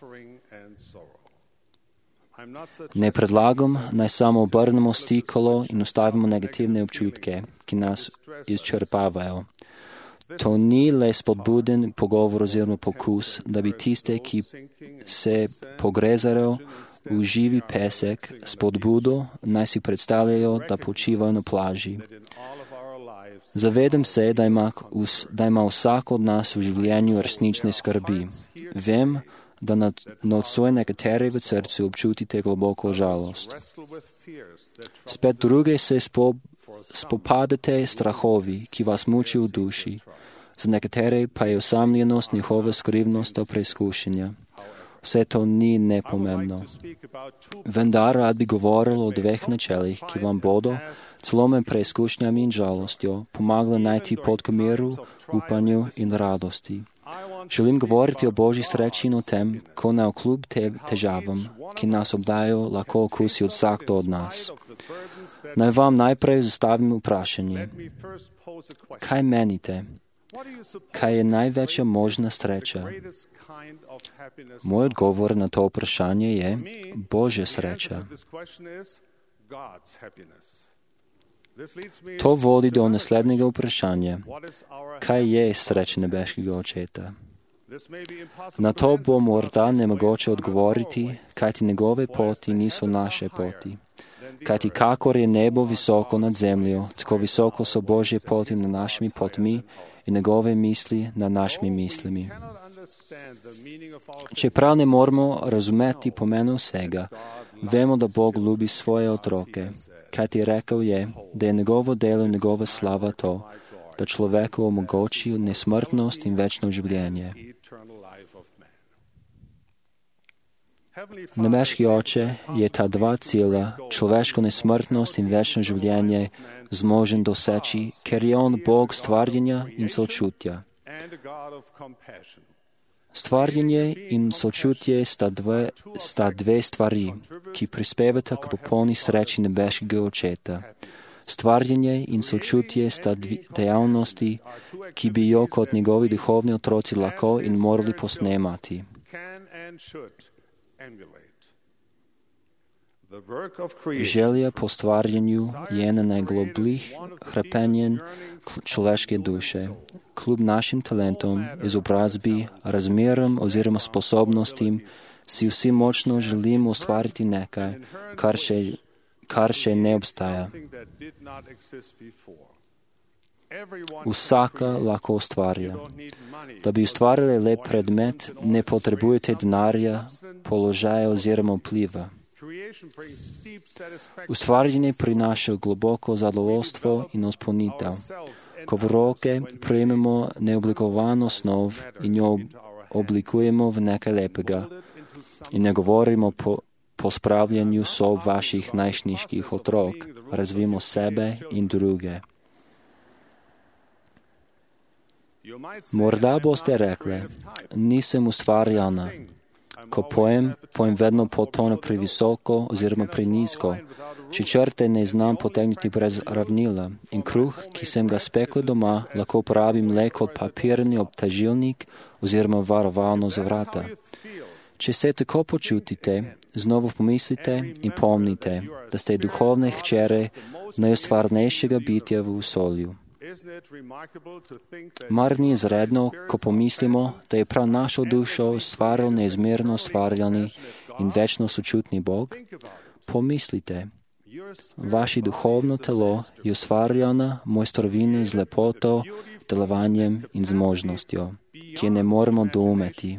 Ne predlagam, naj samo obrnemo stikalo in ustavimo negativne občutke, ki nas izčrpavajo. To ni le spodbuden pogovor oziroma pokus, da bi tiste, ki se pogrezajo v živi pesek, spodbudo, naj si predstavljajo, da počivajo na plaži. Zavedam se, da ima vsak od nas v življenju resnične skrbi. Vem, da nocoj nekateri v srcu občutite globoko žalost. Spet druge se spopadete strahovi, ki vas mučijo v duši. Za nekatere pa je osamljenost njihova skrivnost preizkušenja. Vse to ni nepomembno. Vendar rad bi govoril o dveh načelih, ki vam bodo, celo med preizkušnjami in žalostjo, pomagali najti pot k miru, upanju in radosti. Želim govoriti o Božji sreči in o tem, ko navkljub težavam, ki nas obdajo, lahko okusi vsakdo od nas. Naj vam najprej zastavim vprašanje. Kaj menite? Kaj je največja možna sreča? Moj odgovor na to vprašanje je Božja sreča. To vodi do naslednjega vprašanja. Kaj je sreča nebeškega Očeta? Na to bo morda nemogoče odgovoriti, kajti njegove poti niso naše poti. Kajti kakor je nebo visoko nad zemljo, tako visoko so Božje poti nad našimi potmi in njegove misli nad našimi mislimi. Čeprav ne moramo razumeti pomena vsega, vemo, da Bog ljubi svoje otroke, kajti rekel je, da je njegovo delo in njegova slava to, da človeku omogoči nesmrtnost in večno življenje. Nebeški Oče je ta dva cilja, človeško nesmrtnost in večno življenje, zmožen doseči, ker je on Bog stvarjenja in sočutja. Stvarjenje in sočutje sta dve stvari, ki prispevata k popolni sreči nebeškega Očeta. Stvarjenje in sočutje sta dejavnosti, ki bi jo kot njegovi duhovni otroci lahko in morali posnemati. Želja po stvarjenju je ena najglobljih hrapenjen človeške duše. Kljub našim talentom, izobrazbi, razmeram oziroma sposobnostim, si vsi močno želimo ustvariti nekaj, kar še ne obstaja. Vsaka lahko ustvarja. Da bi ustvarjali lep predmet, ne potrebujete denarja, položaja oziroma vpliva. Ustvarjanje prinaša globoko zadovoljstvo in izpolnitev. Ko v roke prejmemo neoblikovano snov in jo oblikujemo v nekaj lepega in ne govorimo po spravljanju sob vaših najstniških otrok, razvijemo sebe in druge. Morda boste rekli, nisem ustvarjena. Ko pojem vedno potone previsoko oziroma prenizko. Če črte ne znam potegniti brez ravnila in kruh, ki sem ga spekla doma, lahko uporabim le kot papirni obtažilnik oziroma varovalno za vrata. Če se tako počutite, znovu pomislite in pomnite, da ste duhovne hčere najustvarnejšega bitja v vesolju. Mar ni izredno, ko pomislimo, da je prav našo dušo ustvaril neizmerno ustvarjani in večno sočutni Bog? Pomislite, vaše duhovno telo je ustvarjena mojstrovina z lepoto, delovanjem in zmožnostjo, ki je ne moremo doumeti.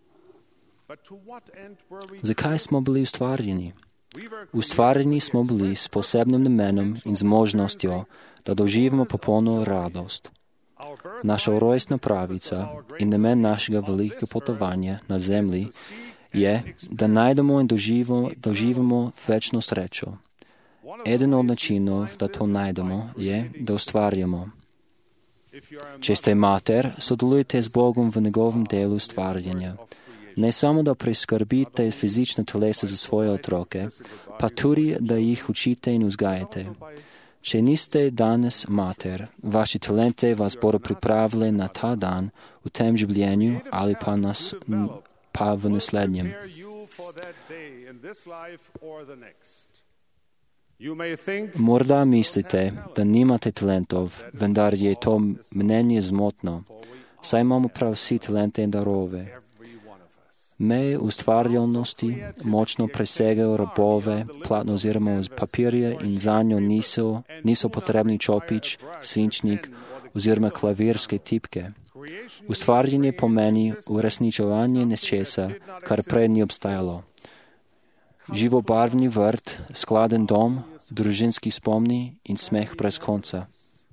Zakaj smo bili ustvarjeni? Ustvarjeni smo bili s posebnim namenom in zmožnostjo, da doživimo popolno radost. Naša rojstna pravica in namen našega velikega potovanja na zemlji je, da najdemo in doživimo večno srečo. Eden od načinov, da to najdemo, je, da ustvarjamo. Če ste mater, sodelujte z Bogom v njegovem delu ustvarjanja. Ne samo, da preskrbite fizične telesa za svoje otroke, pa tudi, da jih učite in vzgajate. Če niste danes mater, vaši talente vas bodo pripravili na ta dan v tem življenju ali pa v naslednjem. Morda mislite, da nimate talentov, vendar je to mnenje zmotno. Saj imamo prav vsi talente in darove. Meje ustvarjalnosti močno presegajo robove, platno oziroma papirja in zanjo niso potrebni čopič, svinčnik oziroma klavirske tipke. Ustvarjanje pomeni uresničevanje nečesa, kar prej ni obstajalo. Živobarvni vrt, skladen dom, družinski spomni in smeh brez konca.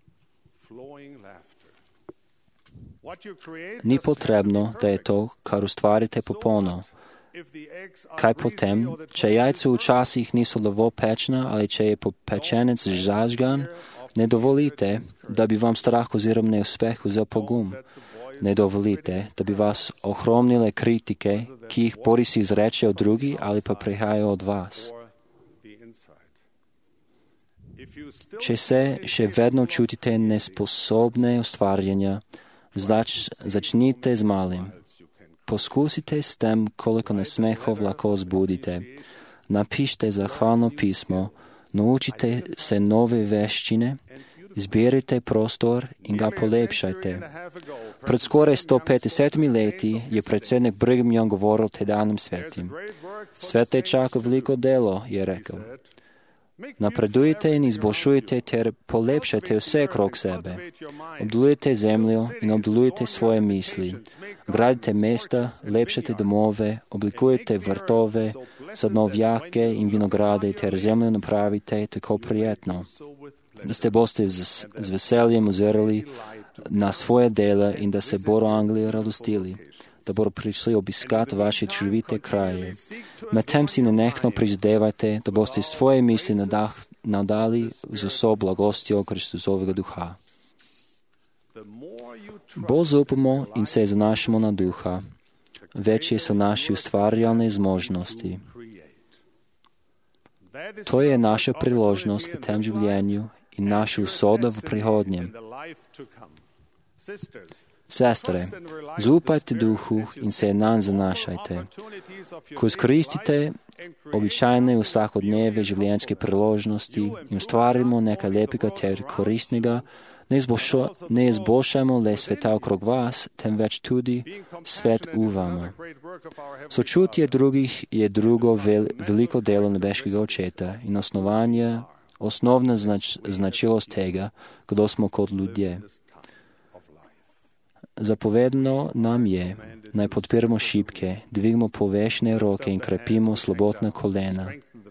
Ni potrebno, da je to, kar ustvarite, popolno. Kaj potem, če jajce včasih niso dovolj pečna ali če je pečenec zažgan, ne dovolite, da bi vam strah oziroma neuspeh vzel pogum. Ne dovolite, da bi vas ohromnile kritike, ki jih bodisi izrečejo drugi ali pa prihajajo od vas. Če se še vedno čutite nesposobne ustvarjanja, začnite z malim. Poskusite s tem, koliko nasmehov lahko zbudite. Napišite zahvalno pismo, naučite se nove veščine, izberite prostor in ga polepšajte. Pred skoraj 150 leti je predsednik Brigham Young govoril tedanjim svetim. Svet te čaka veliko delo, je rekel. Napredujte in izboljšujte ter polepšajte vse krog sebe. Obdelujte zemljo in obdelujte svoje misli. Gradite mesta, lepšajte domove, oblikujte vrtove, sadovnjake in vinograde ter zemljo napravite tako prijetno, da ste boste z veseljem ozirali na svoje dela in da se bodo angeli radostili, da bodo prišli obiskati vaše čudovite kraje. Medtem si nenehno prizadevajte, da boste svoje misli navdali z vso blagostjo Kristusovega duha. Bolj zaupamo in se zanašamo na duha, večje so naše ustvarjalne zmožnosti. To je naša priložnost v tem življenju in naša usoda v prihodnjem. Sestre, zaupajte duhu in se nanj zanašajte. Ko izkoristite običajne vsakodneve življenjske priložnosti in ustvarimo nekaj lepega ter koristnega, ne izboljšamo le sveta okrog vas, temveč tudi svet v vama. Sočutje drugih je drugo veliko delo nebeškega očeta in osnovna značilost tega, kdo smo kot ljudje. Zapovedano nam je, naj podpiramo šibke, dvigmo povešne roke in krepimo slabotna kolena.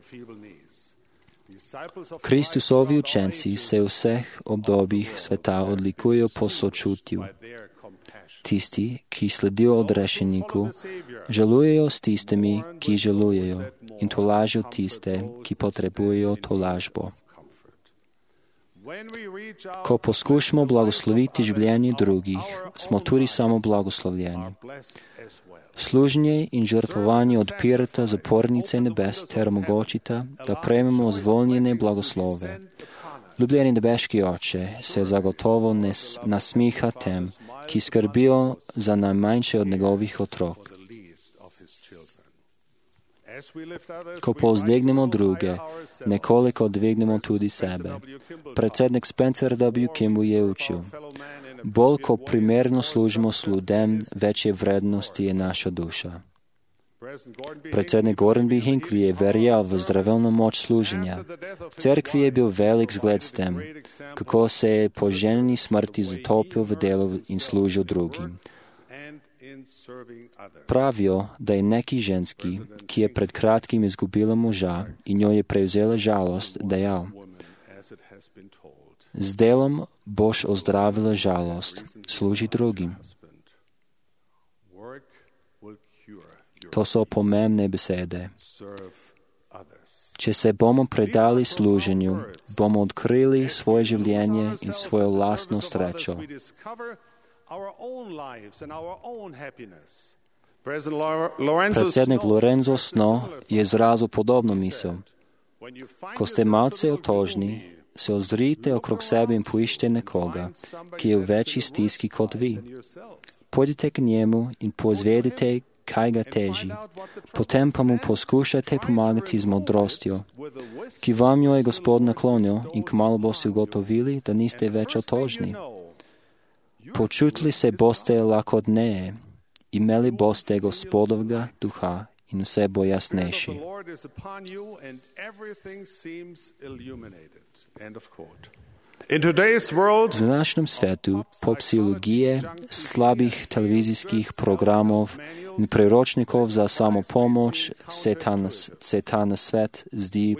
Kristusovi učenci se v vseh obdobjih sveta odlikujejo po sočutju. Tisti, ki sledijo odrešeniku, žalujejo s tistimi, ki žalujejo, in tolažijo tiste, ki potrebujejo tolažbo. Ko poskušamo blagosloviti življenje drugih, smo tudi samo blagoslovljeni. Služenje in žrtvovanje odpirata zapornice nebes ter omogočita, da prejmemo zvolnjene blagoslove. Ljubljeni nebeški Oče se zagotovo nasmiha tem, ki skrbijo za najmanjše od njegovih otrok. Ko povzdignemo druge, nekoliko dvignemo tudi sebe. Predsednik Spencer W. Kimball je učil: bolj ko primerno služimo ljudem, večje vrednosti je naša duša. Predsednik Gordon B. Hinckley je verjel v zdravilno moč služenja. V cerkvi je bil velik zgled s tem, kako se je po ženini smrti zatopil v delu in služil drugim. Pravijo, da je neki ženski, ki je pred kratkim izgubila moža in jo je prevzela žalost, dejal: z delom boš ozdravila žalost, služi drugim. To so pomembne besede. Če se bomo predali služenju, bomo odkrili svoje življenje in svojo lastno srečo. Predsednik Lorenzo Snow je izrazil podobno misel. Ko ste malce otožni, se ozrite okrog sebe in poiščite nekoga, ki je v večji stiski kot vi. Pojdite k njemu in poizvedite, kaj ga teži. Potem pa mu poskušajte pomagati z modrostjo, ki vam jo je Gospod naklonil, in kmalu boste ugotovili, da niste več otožni. Počutili se boste lakodneje, imeli boste Gospodovega duha in vse bo jasnejši. V današnjem svetu psichologije, slabih televizijskih programov in priročnikov za samopomoč se ta na svet zdi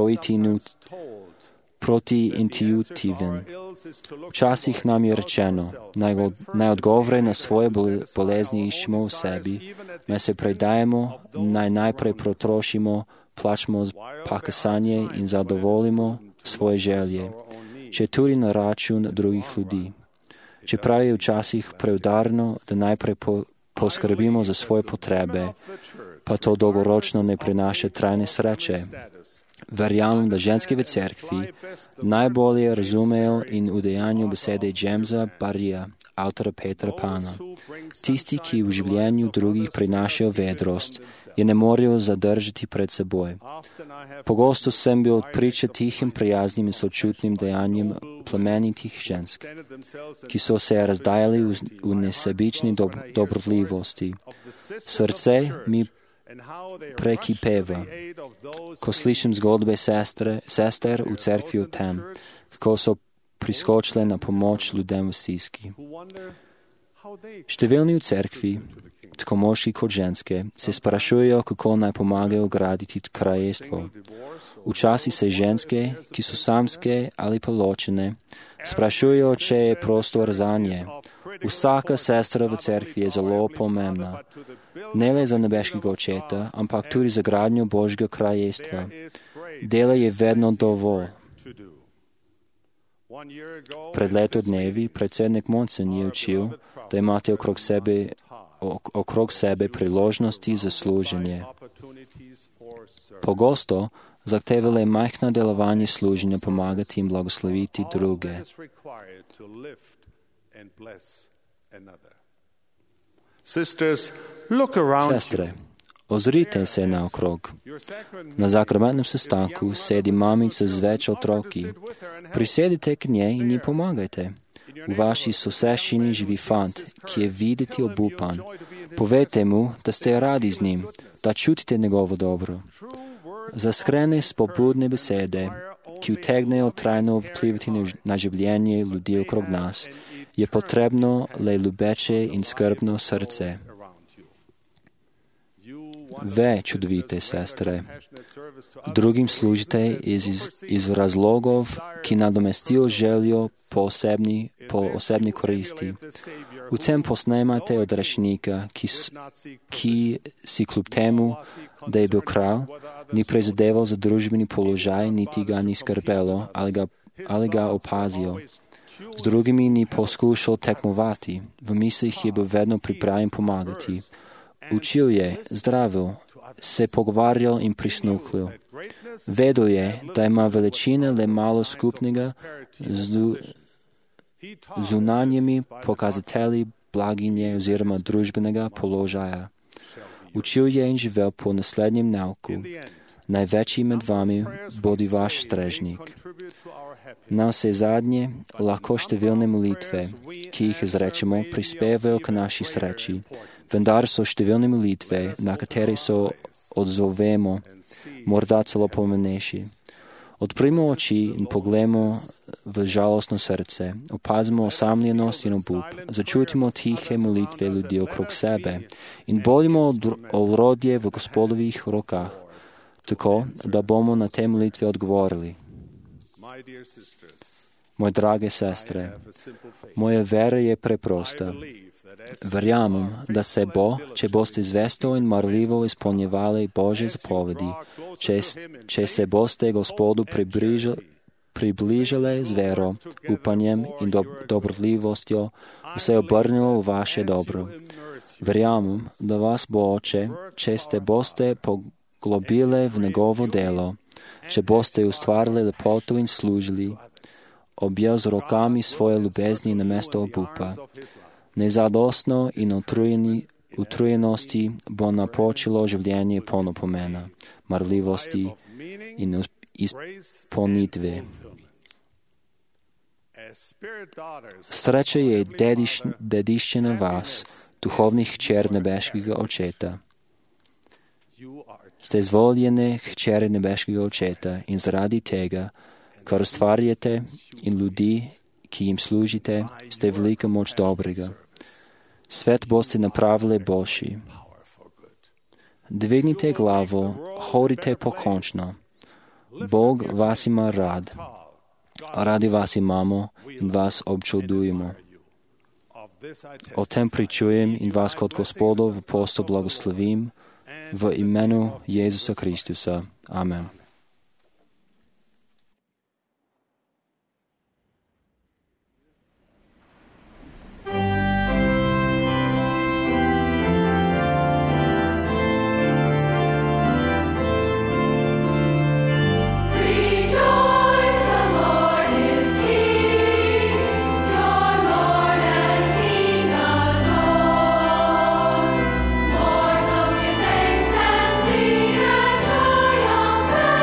protiintuitiven. Včasih nam je rečeno, naj odgovore na svoje bolezni iščemo v sebi, naj se predajemo, naj najprej potrošimo, plačamo pakasanje in zadovoljimo svoje želje, če tudi na račun drugih ljudi. Čeprav je včasih preudarno, da najprej poskrbimo za svoje potrebe, pa to dolgoročno ne prinaša trajne sreče. Verjamem, da ženske v cerkvi najbolje razumejo in udejanju besede Jamesa Barrija, avtora Petra Pana. Tisti, ki v življenju drugih prinašajo vedrost, je ne morejo zadržati pred seboj. Pogosto sem bil priča tihim, prijaznim in sočutnim dejanjem plemenitih žensk, ki so se razdajali v nesebični dobrotljivosti. Srce mi prekipeva, ko slišim zgodbe sester v cerkvi o tem, kako so priskočile na pomoč ljudem v stiski. Številni v cerkvi, tako moški kot ženske, se sprašujejo, kako naj pomagajo graditi kraljestvo. Včasih se ženske, ki so samske ali pa ločene, sprašujejo, če je prostor zanje. Vsaka sestra v cerkvi je zelo pomembna. Ne le za nebeškega očeta, ampak tudi za gradnjo Božjega kraljestva. Dela je vedno dovolj. Pred leto dnevi predsednik Monson je učil, da imate okrog sebe priložnosti za služenje. Pogosto zahtevale majhna delovanje služenja pomagati in blagosloviti druge. Sestre, ozrite se naokrog. Na zakramentnem sestanku sedi mamica z več otroki. Prisedite k njej in ji pomagajte. V vaši soseščini živi fant, ki je videti obupan. Povejte mu, da ste radi z njim, da čutite njegovo dobro. Za skrene spodbudne besede, ki utegnejo trajno vplivati na življenje ljudi okrog nas, je potrebno le ljubeče in skrbno srce. Ve, čudovite sestre, drugim služite iz razlogov, ki nadomestijo željo po osebni koristi. V tem posnemate od rešnika, ki si kljub temu, da je bil kralj, ni prizadeval za družbeni položaj, niti ga ni skrbelo, ali ga ali ga opazil. Z drugimi ni poskušal tekmovati, v mislih je bil vedno pripravljen pomagati. Učil je, zdravil, se pogovarjal in prisluhnil. Vedel je, da ima veličina le malo skupnega z zunanjimi pokazatelji blaginje oziroma družbenega položaja. Učil je in živel po naslednjem nauku. Največji med vami bodi vaš strežnik. Na vse zadnje lahko številne molitve, ki jih izrečemo, prispevajo k naši sreči, vendar so številne molitve, na katere se odzovemo, morda celo pomenejši. Odprimo oči in pogledamo v žalostno srce, opazimo osamljenost in obup, začutimo tihe molitve ljudi okrog sebe in bodimo orodje v Gospodovih rokah, tako da bomo na te molitve odgovorili. Moje drage sestre, moja vera je preprosta. Verjamem, da se bo, če boste zvesto in marljivo izpolnjevali Božje zapovedi, če se boste Gospodu približali z vero, upanjem in dobrotljivostjo, vse obrnilo v vaše dobro. Verjamem, da vas bo Oče, če ste boste poglobili v njegovo delo, če boste ustvarili lepoto in služili, objel z rokami svoje ljubezni namesto obupa. Nezadostno in utrujenosti bo napočilo življenje polno pomena, marljivosti in izpolnitve. Sreča je dediščina vas, duhovnih hčer nebeškega Očeta. Ste izvoljene hčere nebeškega Očeta in zaradi tega, kar ustvarjate in ljudi, ki jim služite, ste velika moč dobrega. Svet boste napravili boljši. Dvignite glavo, hodite pokončno. Bog vas ima rad. Radi vas imamo in vas občudujemo. O tem pričujem in vas kot Gospodov apostol blagoslovim v imenu Jezusa Kristusa. Amen. Mortals give thanks and sing and triumph.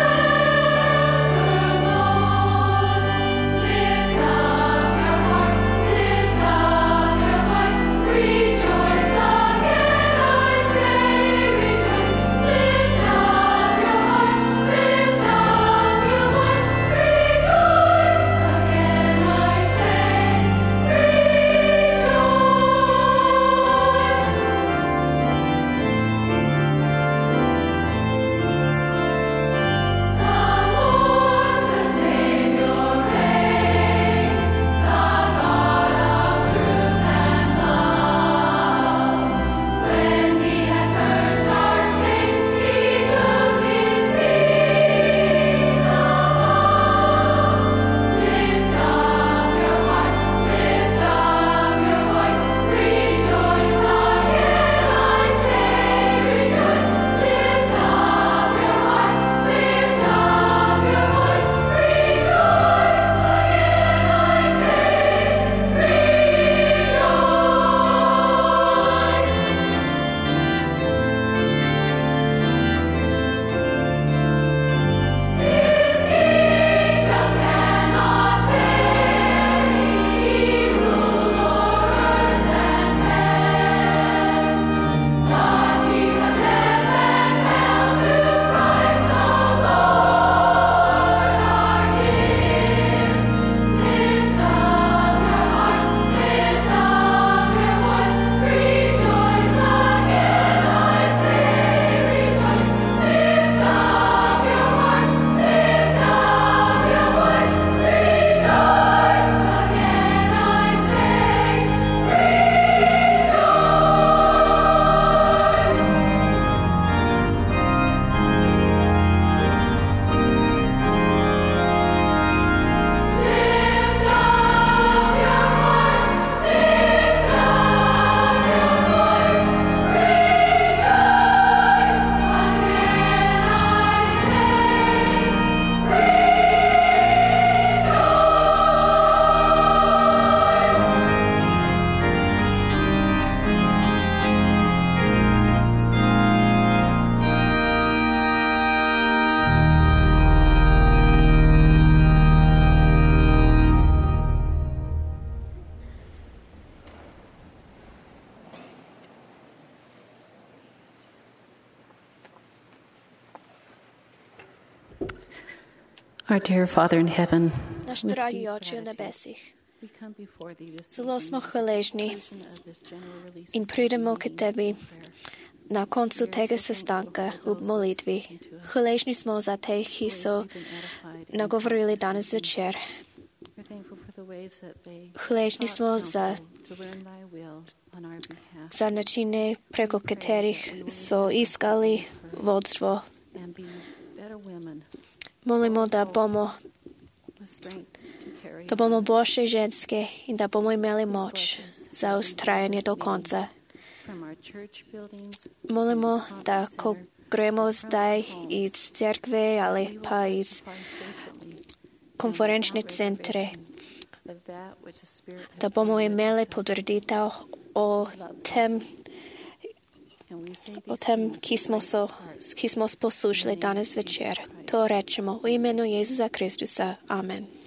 Our dear Father in heaven, Náš with drahý deep Oče v gratitude, nebesích, we come before thee this zelo smo evening hvaležni of this general release in prídemo k Tebi na koncu tega sestanka v molitvi. Hvaležni smo za tých, ki so nagovorili danes večer. We're thankful for the ways that they Hvaležni smo za to learn thy will on our behalf načine, preko katerih so iskali vodstvo. and be better women Molimo, da bomo with strength to carry boljše ženske in da bomo imeli moč za ustrajanje do konca. from our church buildings, Molimo, da ko gremo zdaj iz cerkve ali pa iz konferenčne centre, of that which the Spirit has da bomo given imeli us. potrditev o tem, And we say o these tem, things ki smo poslušali danes večer. To rečemo v imenu Jezusa Kristusa. Amen.